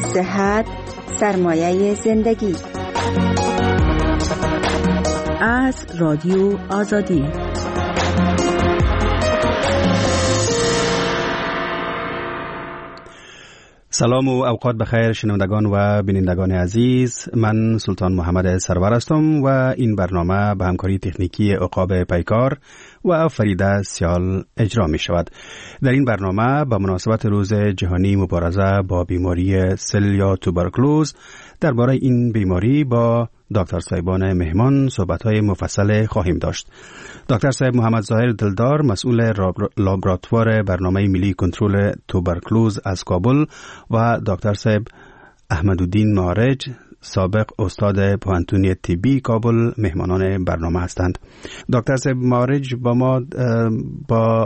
صحت سرمایه زندگی. از رادیو آزادی. سلام و اوقات بخیر شنوندگان و بینندگان عزیز، من سلطان محمد سرور هستم و این برنامه به همکاری تکنیکی عقاب پیکار و فریده سیال اجرا می شود. در این برنامه به مناسبت روز جهانی مبارزه با بیماری سل یا توبرکلوز درباره این بیماری با دکتر صاحبان مهمان صحبت‌های مفصل خواهیم داشت. دکتر صاحب محمد ظاهر دلدار، مسئول لابراتوار برنامه ملی کنترل توبرکلوز از کابل و دکتر صاحب احمدالدین معارج، سابق استاد پوهنتون طبی کابل مهمانان برنامه هستند. دکتر صاحب معارج با ما با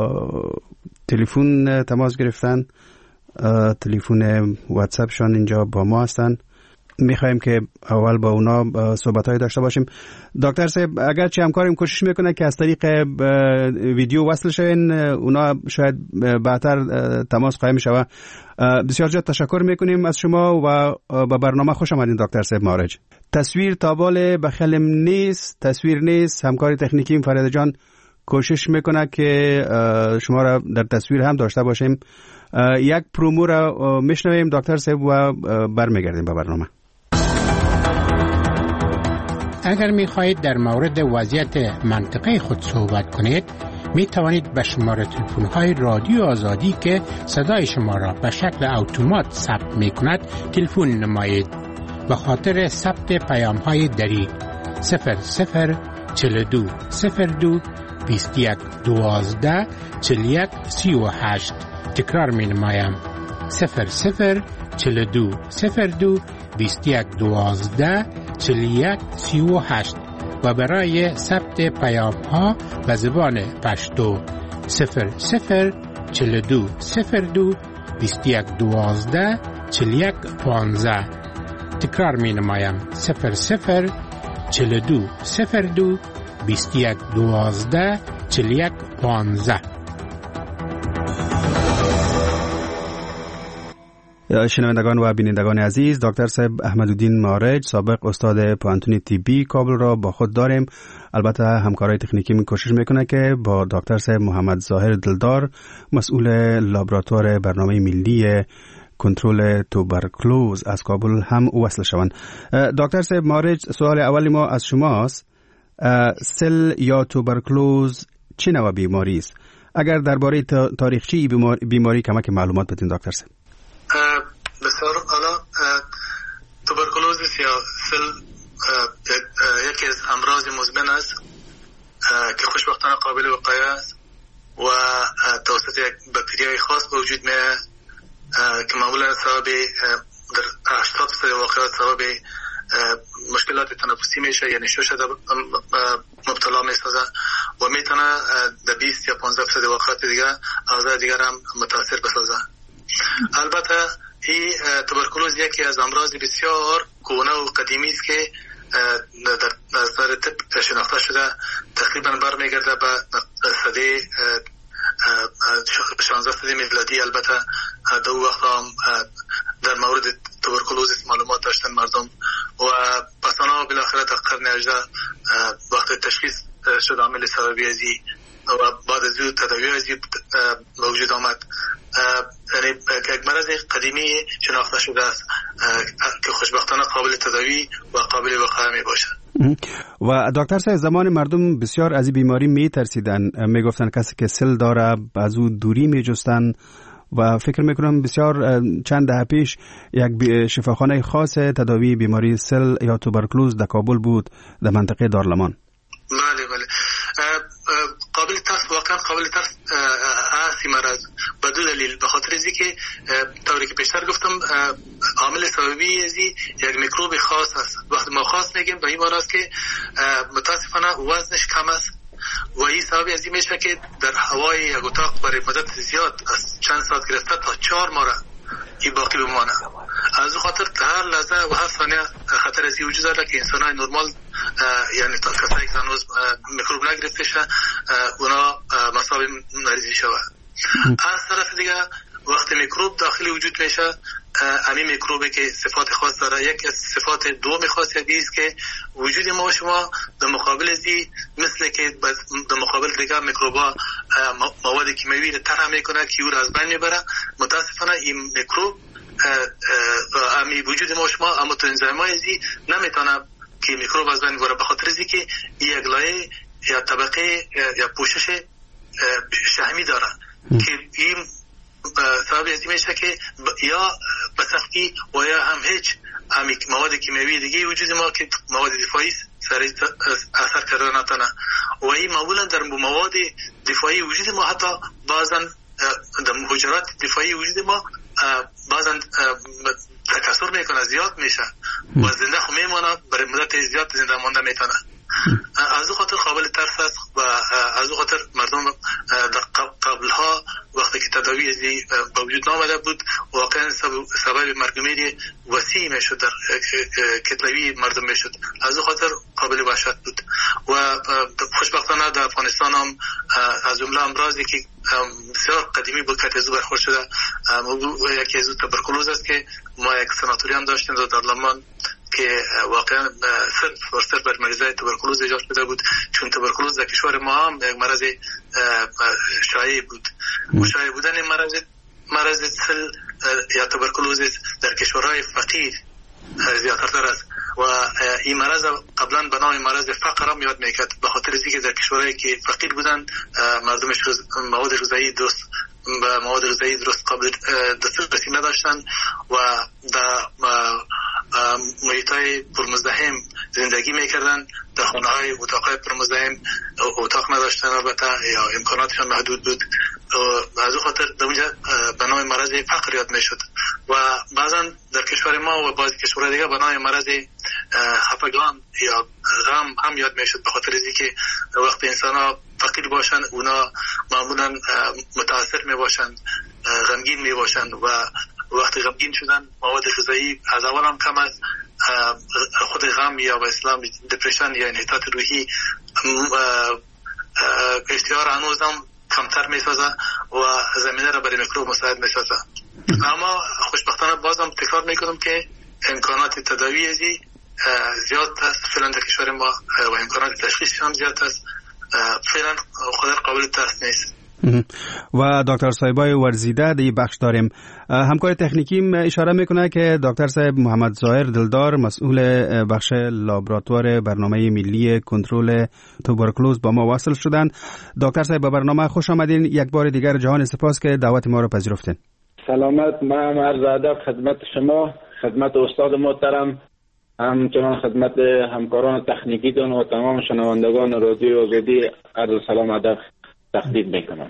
تلفن تماس گرفتن، تلفن واتساپ شان اینجا با ما هستند. میخوایم که اول با اونا صحبت‌های داشته باشیم. دکتر صاحب اگرچه همکاریم کوشش میکنه که از طریق ویدیو وصل شوین، اونا شاید بعدتر تماس قائم شوه. بسیار زیاد تشکر میکنیم از شما و با برنامه خوش آمدین دکتر صاحب معارج. تصویر تابال بخلم نیست، تصویر نیست. همکاری تکنیکیم فرید جان کوشش میکنه که شما را در تصویر هم داشته باشیم. یک پرومو را میشنویم دکتر صاحب و برمیگردیم به برنامه. اگر می‌خواهید در مورد وضعیت منطقه خود صحبت کنید، می توانید به شماره تلفن‌های رادیو آزادی که صدای شما را به شکل اتومات ثبت می‌کند تلفن نمایید. به خاطر ثبت پیام‌های دریغ 0042 02 21 12 41 38. تکرار می نمایم 0042 02 21 12 41 38 و برای ثبت پیام ها به زبان پشتو 0042 02 21 12 41 15. تکرار می نمایم 0042 02 21 12 41 15. شنوندگان و بینندگان عزیز، دکتر صاحب احمدالدین معارج، سابق استاد پوهنتون طبی کابل را با خود داریم. البته همکارای تکنیکی می کوشش میکنه که با دکتر صاحب محمد ظاهر دلدار، مسئول لابراتوار برنامه ملی کنترل توبرکلوز از کابل هم وصل شوند. دکتر صاحب معارج، سوال اولی ما از شماست. سل یا توبرکلوز چه نوع بیماری است؟ اگر درباره تاریخچه بیماری کمک معلومات بدین دکتر صاحب. بسیار حالا توبرکلوز یا سل یکی از امراض مزمن است که خوشبختانه قابل وقایه است و توسط یک باکتریای خاص به وجود میاد که معمولا سبب در 80% واقعات سبب مشکلات تنفسی میشه، یعنی شوشه مبتلا میسازه و میتونه در 20 یا 15% واقعات دیگه اعضای دیگر هم متاثر بسازه. البته این توبرکلوز یکی از امراض بسیار کهنه و قدیمی است که در نظر طب شناخته شده، تقریبا برمیگرده به سده 16 سده میلادی. البته در وقت هم در مورد توبرکلوز معلومات داشتن مردم و پسانا بالاخره در قرن 18 وقت تشخیص شد عامل سببی ازی و بعد از او تداوی ازی موجود آمد. یعنی یک مرض قدیمی شناخته شده است که خوشبختانه قابل تداوی و قابل وقایه می باشد. و دکتر صاحب زمان مردم بسیار از این بیماری می ترسیدن، می گفتن کسی که سل داره از او دوری می جستن و فکر میکنم بسیار چند دهه پیش یک شفاخانه خاص تداوی بیماری سل یا توبرکلوز در کابل بود، در منطقه دارالمان. بله قابل ترس، واقعا قابل ترس هستی مرض به دو دلیل. به خاطر ازی که طوری که پیشتر گفتم عامل سببی ازی یک میکروب خاص است. وقتی ما خاص میگیم به این معنی است که متاسفانه وزنش کم است و این سبب ازی میشه که در هوای یک اتاق برای مدت زیاد از چند ساعت گرفته تا 4 ماه این باقی بمانه. از اون خاطر هر لحظه و هر ثانیه خطر ازی وجود داره که انسان های نرمال یعنی تا کسایی که هنوز میکروب نگرفته شه اونا مصاب مریضی شود. از طرف دیگه وقتی میکروب داخل وجود میشه همین میکروبی که صفات خاص داره. یک از صفات دوم خاص است که وجود ما و شما در مقابل زی مثل که در مقابل دیگر میکروبا مواد کیمیایی رو طرح میکنه که او را از بین میبره. متاسفانه این میکروب امی وجود ما و شما اما تو انزایمای زی نمیتونه که میکروب از بین بره، به خاطر از که یک لایه یا طبقه یا پوشش شحمی داره که این سبب از این میشه که یا به سختی و یا هم هیچ مواد کیمیایی دیگه وجود ما که مواد دفاعی سریع اثر کردن نتونه و این معمولا در مواد دفاعی وجود ما حتی بعضا در حجرات دفاعی وجود ما بعضا تکثر میکنه، زیاد میشه و زنده خو میمونه، برای مدت زیاد زنده مانده میتونه. از او خاطر قابل ترس است و از او خاطر مردم قبلها وقتی که تداوی ازی با وجود نامده بود واقعا سبب مرگ و میر وسیع میشد، در کتلوی مردم میشد. از او خاطر قابل وحشت بود و خوشبختانه در افغانستان هم از جمله امراضی که بسیار قدیمی بود که از او برخورد شده یکی از تبرکلوز است که ما یک سناتوری هم داشتیم در لمان که واقعا صرف بر مریضای تبرکلوز ایجاد شده بود، چون تبرکلوز در کشور ما هم یک مرض شایع بود. شایع بودن مرض سل یا تبرکلوز در کشورهای فقیر زیادتر است و این مرض قبلا به نام مرض فقر هم یاد میکرد، به خاطر از اینکه در کشورهایی که فقیر بودن مردمش مواد غذایی درست قابل دسترسی نداشتن و در محیطای پرمزدحم زندگی میکردن، در خانه های اتاقهای پرمزدحم اتاق نداشتن البته یا امکاناتشان محدود بود. از او خاطر در اونجا به نام مرض فقر یاد میشد و بعضا در کشور ما و بعضی کشورهای دیگه به نام مرض خفگان یا غم هم یاد میشد، به خاطر اینکه وقتی انسان ها فقیر باشن اونا معمولا متاثر می باشند، غمگین می باشند و وقتی غمگین شدن مواد غذایی از اول هم کم است، خود غم یا به اسلام دپرشن یا انحطاط روحی اشتهار هنوز هم کمتر می سازه و زمینه را برای میکروب مساعد می سازه. اما خوشبختانه بازم تکرار می کنم که امکانات تداوی ازی زیاد است فعلا در کشور ما و امکانات تشخیص هم زیاد است، فعلا خودر قابل ترس نیست. و دکتر صاحبای ورزیده دی بخش داریم. همکار تکنیکیم اشاره میکنه که دکتر صاحب محمد ظاهر دلدار مسئول بخش لابراتوار برنامه ملی کنترل توبرکلوز با ما وصل شدند. دکتر صاحب به برنامه خوش آمدین. یک بار دیگر جهان سپاس که دعوت ما را پذیرفتین. سلامت، من عرض ادب خدمت شما، خدمت استاد محترم، همچنان خدمت همکاران تکنیکی دون و تمام شنوندگان رادیو آزادی عرض سلام ادب تقدیم میکنم.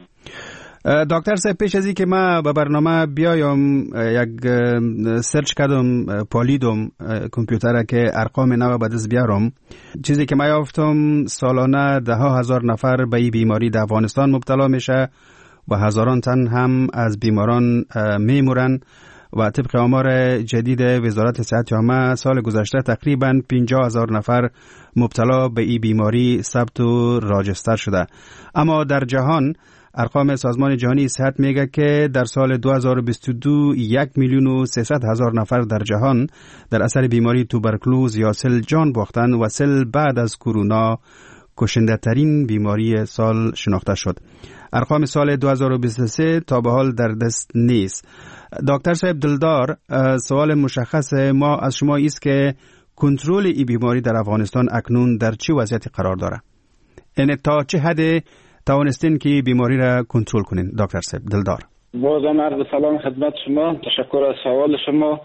دکتر صاحب پیش از این که ما به برنامه بیایم یک سرچ کردم، پالیدم کامپیوتر که ارقام نو به دست بیارم. چیزی که ما یافتم سالانه 10,000 نفر به این بیماری در افغانستان مبتلا میشه و هزاران تن هم از بیماران میمورن و طبق آمار جدید وزارت صحت عامه سال گذشته تقریباً 50,000 نفر مبتلا به این بیماری ثبت و راجستر شده. اما در جهان ارقام سازمان جهانی صحت میگه که در سال 2022 1,300,000 نفر در جهان در اثر بیماری توبرکلوز یا سل جان باختن و سل بعد از کرونا کشنده ترین بیماری سال شناخته شد. ارقام سال 2023 تا به حال در دست نیست. دکتر صاحب دلدار، سوال مشخص ما از شما است که کنترل این بیماری در افغانستان اکنون در چه وضعیتی قرار داره؟ یعنی تا چه حد توانستین که بیماری را کنترل کنین دکتر صاحب دلدار؟ بازم عرض سلام خدمت شما، تشکر از سوال شما.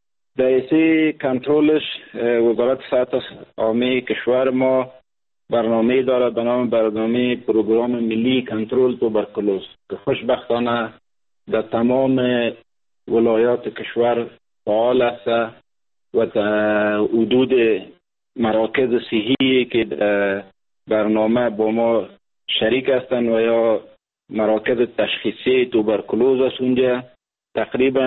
دایره کنترلش وزارت صحت عامه کشور ما برنامه داره به نام برنامه پروگرام ملی کنترل توبرکلوز که خوشبختانه در تمام ولایات کشور فعال است و در حدود مراکز صحی که برنامه با ما شریک هستند و یا مراکز تشخیصی توبرکلوز است اونجا تقریبا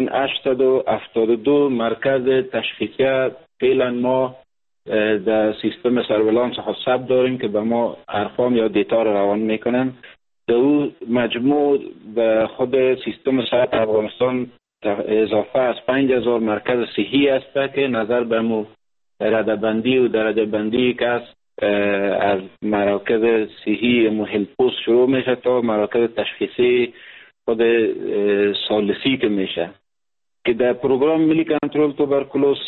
872 مرکز تشخیصی فعلا ما در سیستم سرویلانس حساب داریم که به ما ارقام یا دیتا را روان میکنن. در او مجموع به خود سیستم صحت افغانستان اضافه از 5000 مرکز صحی است که نظر به ردبندی و درجه بندی که از مراکز صحی محلپوست شروع میشه تا مراکز تشخیصی خود ثالثی که میشه، که در پروگرام ملی کنترل توبرکولوز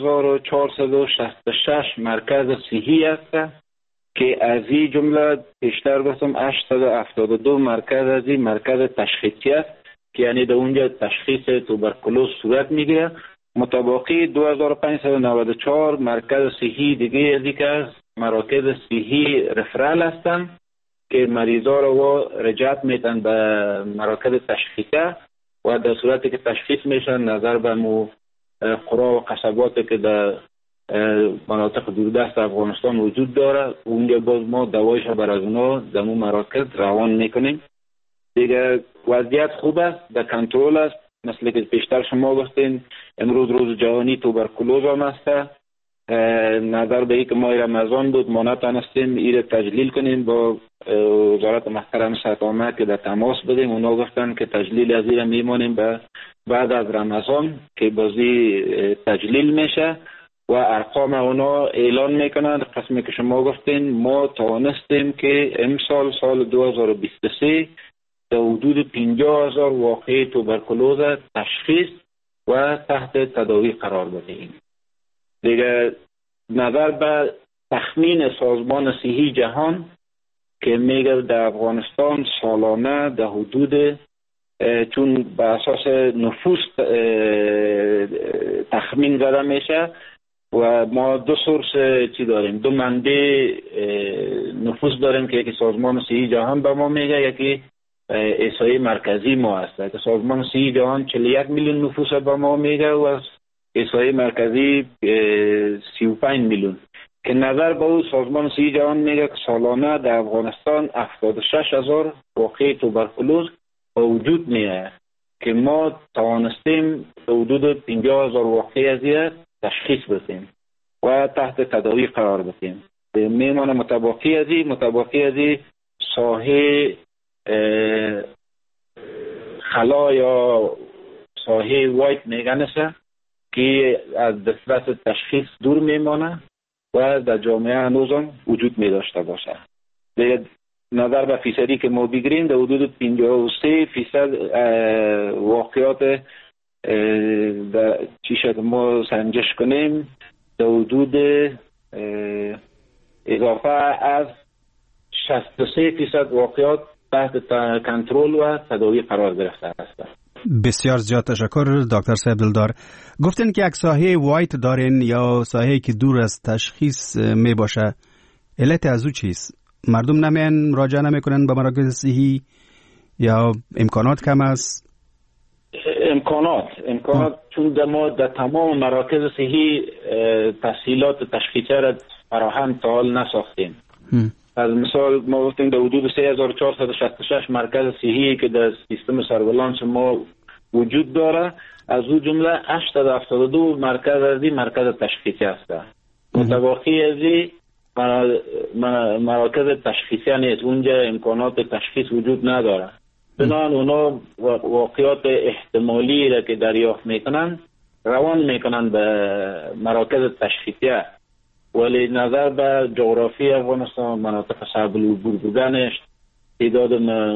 3466 مرکز صحی است که از این جمله بیشتر گفتم 872 مرکز از این مرکز تشخیصی است که یعنی در اونجا تشخیص توبرکولوز صورت میگیره. متباقی 2594 مرکز صحی دیگه از که از مراکز صحی رفرال هستند که مریضا رو رجعت میتن به مراکز تشخیصی و در صورتی که تشخیص میشن نظر به قرا و قصباتی که در مناطق دوردست افغانستان وجود داره اونجا باز ما دوایش بر از اونا در مراکز روان میکنیم. دیگه وضعیت خوب است، در کنترل است. مثل که پیشتر شما گفتین امروز روز جهانی توبرکولوز هم است. نظر به اینکه ماه رمضان بود ما نتونستیم این تجلیل کنیم با وزارت محترم صحت عامه که در تماس بدیم. اونا گفتن که تجلیل از این میمونیم به بعد از رمضان که بازی تجلیل میشه و ارقام اونا اعلان میکنن. قسمی که شما گفتین ما توانستیم که امسال سال 2023 در حدود 50,000 واقعه توبرکولوز تشخیص و تحت تداوی قرار بدهیم. دیگه نظر به تخمین سازمان صحی جهان که میگه در افغانستان سالانه در حدود چون به اساس نفوس تخمین زده میشه و ما دو سورس چی داریم، دو منبع نفوس داریم که یکی سازمان صحی جهان به ما میگه، یکی احصایه مرکزی ما هست که سازمان صحی جهان 41 میلیون نفوس به ما میگه و احصایه مرکزی 35 میلیون که نظر به او سازمان صحی جهان میگه که سالانه در افغانستان 76,000 واقعه توبرکولوز به وجود میاد که ما توانستیم حدود 50,000 واقعه از تشخیص بدیم و تحت تداوی قرار بدیم. میمانه متباقی از ساحه خلا یا ساحه وایت میگنسه که از دسترس تشخیص دور میمانه و در جامعه هنوزم وجود می داشته باشه. نظر به فیصدی که ما بگیریم در حدود 53% واقعات چیشه که ما سنجش کنیم در حدود اضافه از 63% واقعات تحت کنترل و تداوی قرار گرفته است. بسیار زیاد تشکر دکتر صاحب دلدار. گفتن که یک ساحه وایت دارین یا ساحه که دور از تشخیص می باشه، علت از او چیست؟ مردم نمیان مراجعه نمیکنن به مراکز صحی یا امکانات کم است؟ امکانات چون ما در تمام مراکز صحی تسهیلات تشخیصی را فراهم تا حال نساختیم. از مثال ما گفتیم در حدود 3466 مرکز صحی که در سیستم سرویلانس ما وجود داره، از او جمله 872 مرکز از این مرکز تشخیصی است. متباقی از این مراکز تشخیصی نیست، اونجا امکانات تشخیص وجود نداره. بنابراین اونا واقعات احتمالی را که دریافت میکنن روان میکنن به مراکز تشخیصی، ولی نظر به جغرافی افغانستان مناطق صعب العبور بودنش تعداد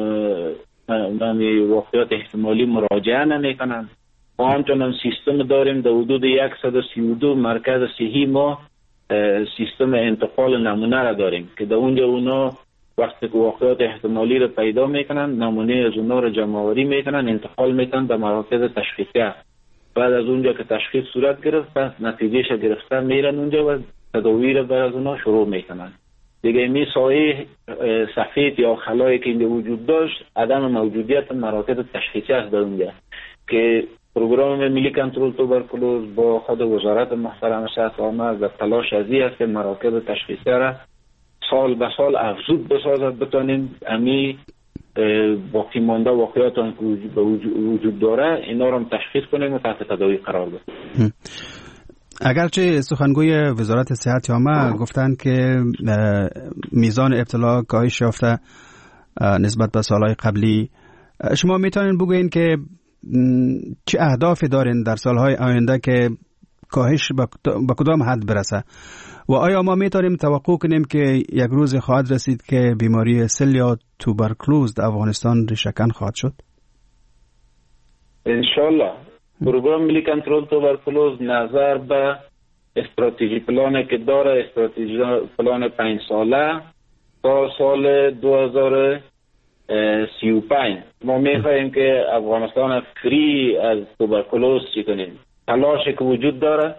واقعات احتمالی مراجعه نمیکنن. ما همچنان سیستم داریم در حدود 132 مرکز صحی ما سیستم انتقال نمونه را داریم که در اونجا اونا وقتی که واقعات احتمالی را پیدا میکنن نمونه از اونا را جمع آوری میکنن انتقال میکنن به مراکز تشخیصی. بعد از اونجا که تشخیص صورت گرفت نتیجهش گرفته میرن اونجا و تداوی را بر از اونا شروع میکنن. دیگه می سایه سفید یا خلایی که اینجا وجود داشت عدم موجودیت مراکز تشخیصی است در اونجا که پروگرام ملی کنترل توبرکولوز با خود وزارت محترم صحت عامه در تلاش ازی است که مراکز تشخیصی را سال به سال افزود بسازد بتانیم امی باقی مانده واقعیات که وجود داره اینا را تشخیص کنیم و تحت تداوی قرار بدیم. اگرچه سخنگوی وزارت صحت عامه گفتند که میزان ابتلا کاهش یافته نسبت به سالهای قبلی، شما میتونین بگوین که چه اهدافی دارین در سالهای آینده که کاهش به کدام حد برسه و آیا ما میتونیم توقع کنیم که یک روز خواهد رسید که بیماری سل یا توبرکلوز در افغانستان ریشه‌کن خواهد شد؟ انشالله. پروگرام ملی کنترل توبرکلوز نظر به استراتژی پلانی که داره، استراتژی پلان 5 ساله تا سال 2035 ما میخواهیم که افغانستان فری از توبرکلوز چی کنیم. تلاشی که وجود داره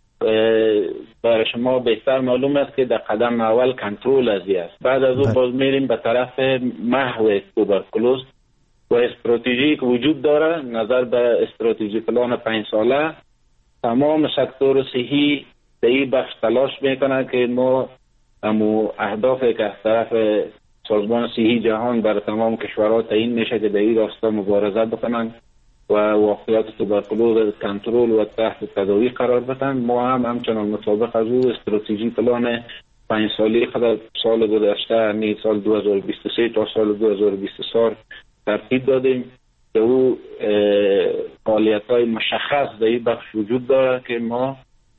برای شما بهتر معلوم است که در قدم اول کنترل ازی است، بعد از اون باز میریم به طرف محو توبرکلوز و استراتژی که وجود داره نظر به استراتژی پلان 5 ساله. تمام سکتور صحی در این بخش تلاش میکنه که ما همو اهدافی که از طرف سازمان صحی جهان برای تمام کشورها تعیین میشه که در این راستا مبارزه بکنن و واقعیات توبرکلوز کنترل و تحت تداوی قرار بدن. ما هم همچنان مطابق از او استراتژی پلان 5 ساله خود سال گذشته یعنی سال 2023 تا سال 2024 ترتیب دادیم که او فعالیت‌های مشخص در این بخش وجود داره که ما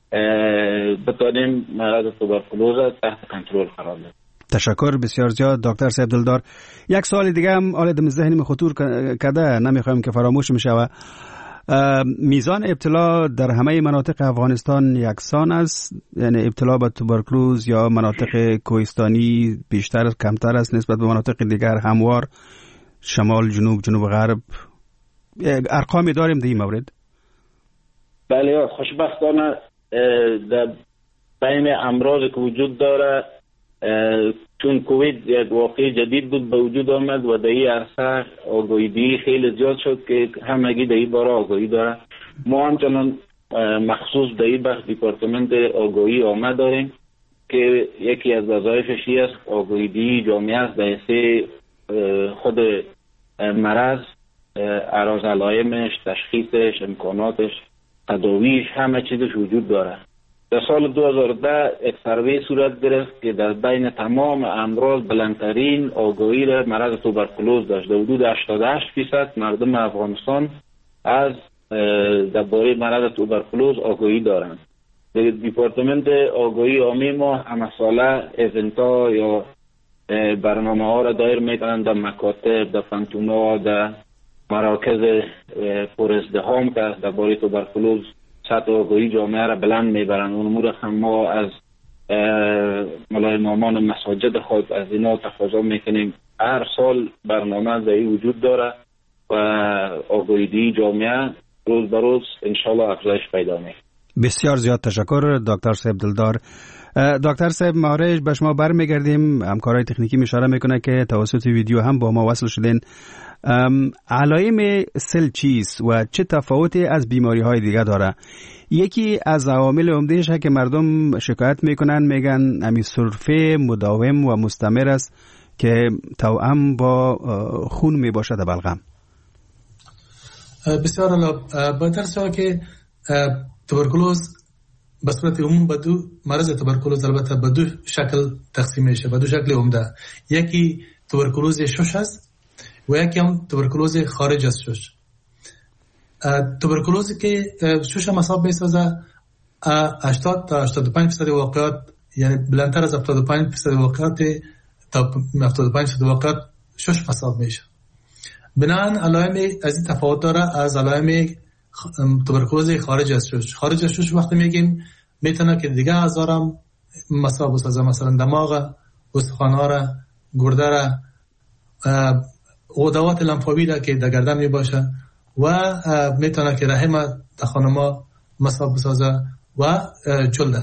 بتانیم مرض توبرکلوز تحت کنترل قرار بدیم. تشکر بسیار زیاد دکتر صاحب دلدار. یک سوال دیگه هم آل دم ذهنم خطور کرده، نمیخوایم که فراموش میشه. میزان ابتلا در همه مناطق افغانستان یکسان است؟ یعنی ابتلا به توبرکلوز یا مناطق کوهستانی بیشتر کمتر است نسبت به مناطق دیگر هموار شمال جنوب غرب؟ ارقامی داریم در این مورد؟ بله خوشبختانه در بین امراض که وجود داره چون کووید یک واقعی جدید بود به وجود آمد و در این عرصه آگاهی خیلی زیاد شد که همگی در این باره آگاهی داره. ما همچنان مخصوص در این بخش دیپارتمنت آگاهی آمد داریم که یکی از وظایفش است آگاهی جامعه است در حیث خود مرض، اعراض علائمش، تشخیصش، امکاناتش، تداویش، همه چیزش وجود داره. در سال 2010 یک سروی صورت گرفت که در بین تمام امراض بلندترین آگاهی را مرض توبرکلوز داشت. در حدود 88% مردم افغانستان از درباره مرض توبرکلوز آگاهی دارند. در دیپارتمنت آگاهی عامی ما همه ساله ایونت‌ها یا برنامه ها را دایر میکنند در مکاتب، در پانتونا، در مراکز پر ازدحام که درباره توبرکلوز سطح آگاهی جامعه را بلند میبرند. اون امور هم ما از ملای امامان مساجد خود از اینا تقاضا میکنیم. هر سال برنامه در این وجود داره و آگاهی جامعه روز به روز انشالله افزایش پیدا میکنه. بسیار زیاد تشکر دکتر صاحب دلدار. دکتر صاحب مارج به شما برمیگردیم. همکارای تکنیکی اشاره میکنه که توسط ویدیو هم با ما وصل شدین. علائم سل چیست و چه تفاوتی از بیماری های دیگه داره؟ یکی از عوامل عمدهش که مردم شکایت میکنن میگن همین سرفه مداوم و مستمر است که توأم با خون میباشه در بلغم. بسیار عالی. با درسته که توبرکلوز به صورت عموم به دو مرض توبرکلوز البته به دو شکل تقسیم میشه، به دو شکل عمده. یکی توبرکلوز شش است و یکی هم توبرکلوز خارج از شش. توبرکلوزی که شش هم حساب میسازه 80 تا 85% واقعات، یعنی بلندتر از 75% واقعات تا 75% واقعات شش حساب میشه. بنابراین علائم از این تفاوت داره از علائم توبرکلوز خارج از شش. خارج از شش وقتی میگیم میتونه که دیگه اعضا مسبب بسازه، مثلا دماغ، استخوان‌ها، گرده را، غدوات لمفاوی را که در گردن میباشه و میتونه که رحم خانما مسبب بسازه و جلد.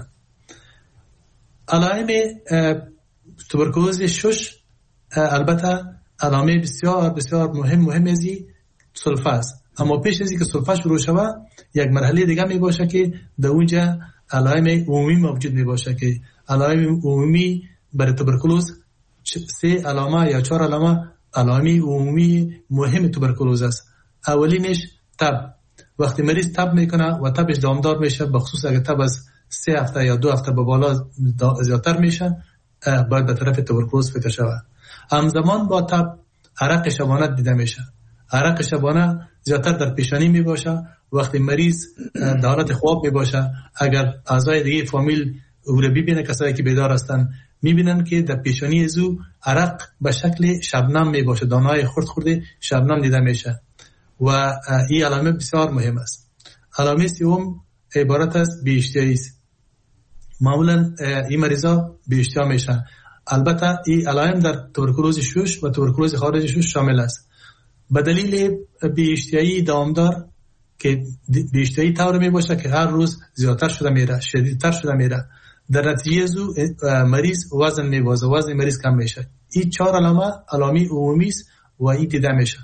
علائم توبرکلوز شش البته علامه بسیار بسیار مهم ازی سلفه است، اما پیش از اینکه سلفه شروع شود یک مرحله دیگه می باشه که در اونجا علائم عمومی موجود می باشه که علائم عمومی برای توبرکلوز 3 علامه یا 4 علامه علائم عمومی مهم توبرکلوز است. اولینش تب. وقتی مریض تب میکنه و تبش دامدار میشه، بخصوص اگه تب از 3 هفته یا 2 هفته به بالا زیادتر میشه، باید به طرف توبرکلوز فکر شود. همزمان با تب عرق شبانه دیده میشه. عرق شبانه زیادتر در پیشانی می باشه. وقتی مریض در حالت خواب می باشه، اگر اعضای دیگه فامیل او را ببینه، کسایی که بیدار هستن میبینن که در پیشانی ازو عرق به شکل شبنم می باشه، دانه‌های خرد خورده شبنم دیده میشه و این علامه بسیار مهم است. علامه سوم عبارت از بی‌اشتهایی است. معمولا این مریضا بی‌اشتها میشن. البته این علائم در توبرکلوز شش و توبرکلوز خارج شش شامل است. به دلیل بی‌اشتهایی دامدار که بی‌اشتهایی طور می باشه که هر روز زیادتر شده میره، شدیدتر شده میره، در نتیجه زو مریض وزن میبازه، وزن مریض کم میشه. این 4 علامه عمومی است و این دیده میشه.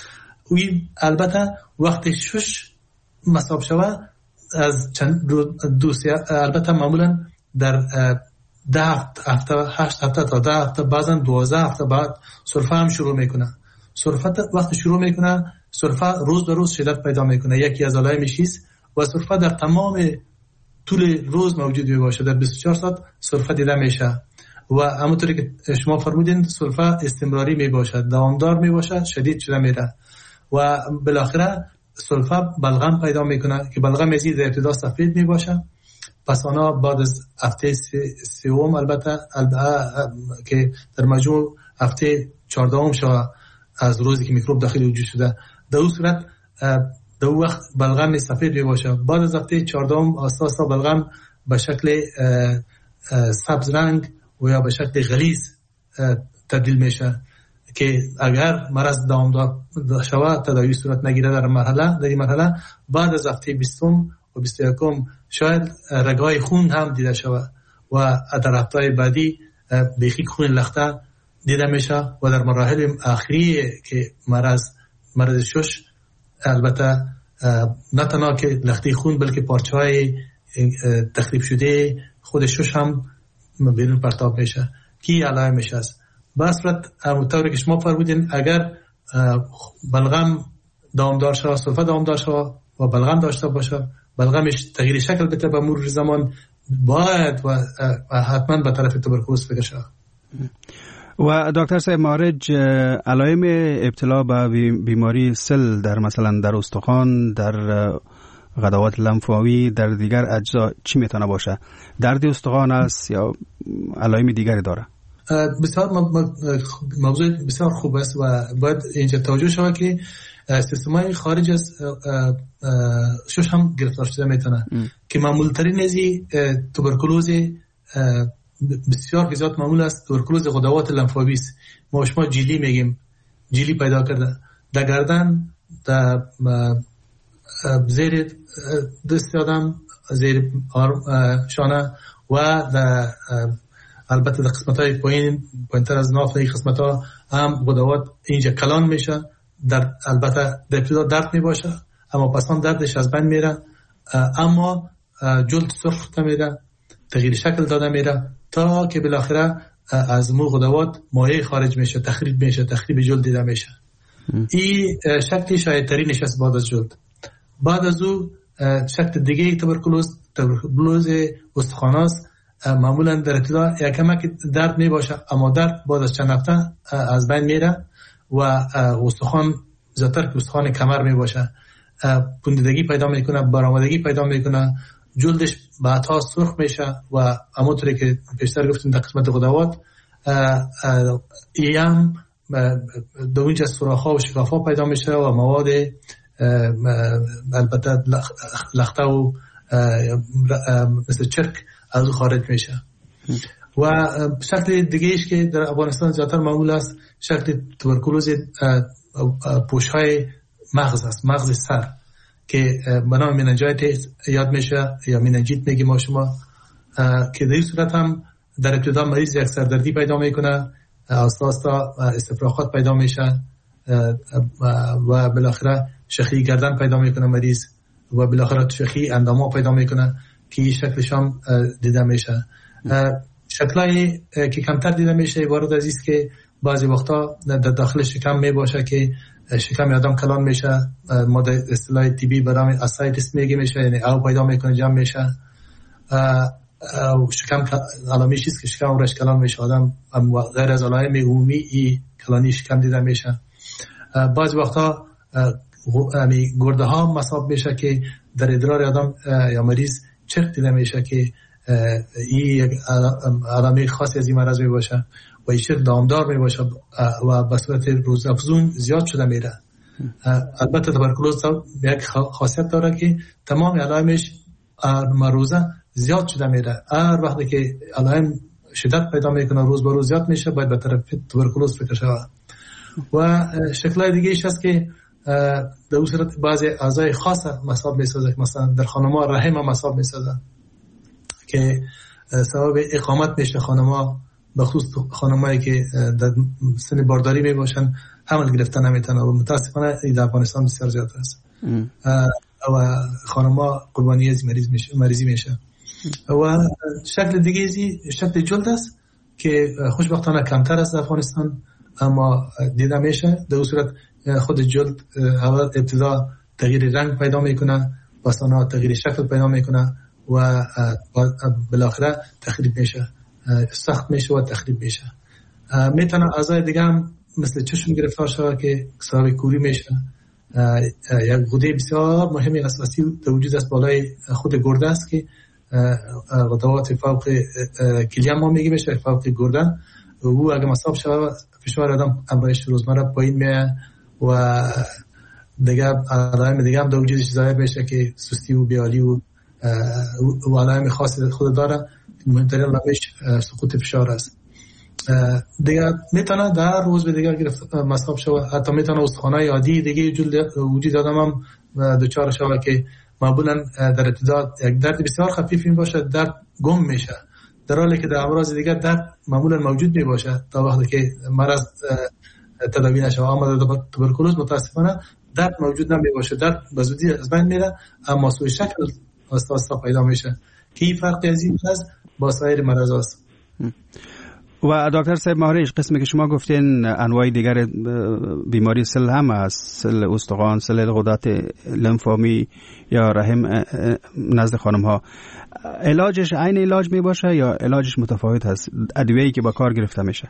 البته وقتی شش مصاب شوه از چند البته معمولا در 10 هفته 8 هفته تا 10 هفته بعضا 12 هفته بعد سرفه هم شروع میکنه. سرفه وقتی شروع میکنه، سرفه روز به روز شدت پیدا میکنه. یکی از علائمش است و سرفه در تمام طول روز موجود می باشه، در 24 ساعت سرفه دیده میشه و همونطوری که شما فرمودین سرفه استمراری می باشه، دوامدار می باشه، شدید شده میره و بالاخره سرفه بلغم پیدا میکنه که بلغم ازید در ابتدا سفید می باشه. پس آنها بعد از هفته سوم البته که در مجموع هفته 14 شده از روزی که میکروب داخل وجود شده، در اون صورت در وقت بلغم سفید می باشه. بعد از هفته 14 اساسا بلغم به شکل سبز رنگ و یا به شکل غلیظ تبدیل میشه که اگر مرض دوامدار شود تداوی صورت نگیره در این مرحله بعد از هفته 20 و 21 شاید رگهای خون هم دیده شود و در هفته بعدی بیخی خون لخته دیده میشه و در مراحل آخری که مرض شش البته نه تنها که لختی خون بلکه پارچه‌های تخریب شده خود شش هم بیرون پرتاب میشه کی علائمش است. به صورت همونطوری که شما فرمودین اگر بلغم دامدار شود، سرفه دامدار شود و بلغم داشته باشه، بلغمش تغییر شکل بده به مرور زمان، باید و حتما به طرف توبرکلوز فکر شود. و دکتر صاحب مارج، علائم ابتلا به بیماری سل در مثلا در استخوان، در غدوات لمفاوی، در دیگر اجزا چی میتونه باشه؟ درد استخوان است یا علائم دیگری داره؟ بسیار موضوع بسیار خوب است و باید اینجا توجه شود که سیستم‌های خارج از شش هم گرفتار شده میتونه که معمول‌ترین نزی توبرکلوز بسیار زیاد معمول است. توبرکلوز غدوات لمفاوی است. ما شما جیلی میگیم، جیلی پیدا کرده در گردن، در زیر دست آدم، زیر شانه و در البته در قسمت‌های پایین‌تر از ناف این قسمت‌ها هم غدوات اینجا کلان میشه. در البته در ابتدا درد میباشه اما پسان دردش از بین میره، اما جلد سرخ میره، تغییر شکل داده میره تا که بالاخره از مو غدوات مایع خارج میشه، تخریب جلد دیده میشه. این شکل شاید ترینش است بعد از جلد. بعد از او شکل دیگه توبرکلوز استخوان است. معمولا در ابتدا یکمک درد میباشه اما درد بعد از چند هفته از بین میره و استخوان زیادتر که استخوان کمر میباشه پوندیدگی پیدا میکنه، برآمدگی پیدا میکنه، جلدش بعدها سرخ میشه و همونطوری که پیشتر گفتیم در قسمت غدوات هم در اونجا سوراخ‌ها و شکاف‌ها پیدا میشه و مواد البته لخته و مثل چرک از او خارج میشه. و شکل دیگه ایش که در افغانستان زیادتر معمول است شکل توبرکلوز پوشهای مغز است، مغز سر که به نام مننجایتیس یاد میشه یا مننجیت میگیم ما شما، که در این صورت هم در ابتدا مریض یک سردردی پیدا میکنه، آستا استفراغات پیدا میشه و بالاخره شخی گردن پیدا میکنه مریض و بالاخره شخی اندام‌ها پیدا میکنه که این شکلش هم دیده میشه. شکلایی که کمتر دیده میشه عبارت از است که بعضی وقتا در داخل شکم می باشه که شکم آدم کلان میشه، ما در اصطلاح طبی برام اسایتس میگیم میشه، یعنی او پیدا میکنه جمع میشه. شکم علامش است که شکم رش کلان میشه آدم، غیر از علائم عمومی این کلانی شکم دیده میشه. بعضی وقتا یعنی گرده ها مصاب میشه که در ادرار آدم یا مریض چرک دیده میشه که این یک علامه خاصی از این مرض می باشه و این چرک دامدار می باشه و به صورت روزافزون زیاد شده میره. البته تبرکلوز یک خاصیت داره که تمام علائمش روزه زیاد شده میره. هر وقتی که علائم شدت پیدا میکنه روز به روز زیاد میشه باید به طرف تبرکلوز فکر شود. و شکل‌های دیگه ایش هست که در اون صورت بعضی اعضای خاص مصاب میسازه، مثلا در خانم‌ها رحم مصاب میسازه که سبب اقامت میشه خانم‌ها، به خصوص خانمایی که در سن بارداری میباشن حمل گرفتن نمیتونن و متاسفانه در افغانستان بسیار زیاد است و خانم‌ها قربانی از مریضی میشه. و شکل دیگه شکل جلد است که خوشبختانه کمتر است در افغانستان اما دیده میشه. در اون صورت خود جلد اول ابتدا تغییر رنگ پیدا میکنه، بعد تغییر شکل پیدا میکنه و بالاخره تخریب میشه، سخت میشه و تخریب میشه. میتونه اعضای دیگه هم مثل چشم گرفتار شود که سبب کوری میشه. یک غده بسیار مهمی اساسی در وجود است بالای خود گرده است که غدوات فوق کلیه ما میگیم میشه فوق گرده. او اگه مصاب شود فشار آدم امرایش روزمره پایین میه و دیگه علائم دیگه هم در وجودش ظاهر میشه که سستی و بیالی و علائم خاص خود داره. مهمترین علامش سقوط فشار است. دیگه میتونه در روز به دیگه گرفت مصاب شود. حتی میتونه استخوان‌های عادی دیگه وجود آدم هم دچار شود که معمولا در ابتدا یک درد بسیار خفیف این باشه، درد گم میشه، در حالی که در امراض دیگر درد معمولا موجود می باشه تا وقتی که مرض تداوی نشه. اما در توبرکولوز متاسفانه درد موجود نمی باشه، درد به زودی از بین میره اما سوء شکل آستا پیدا میشه که این فرق عظیم است با سایر مرض است. و دکتر صاحب مهرج، قسمی که شما گفتین انواع دیگر بیماری سل هم است، سل استخوان، سل غدات لمفاوی یا رحم نزد خانم ها، علاجش عین علاج می باشه یا علاجش متفاوت هست؟ ادویه‌ای که با کار گرفته میشه؟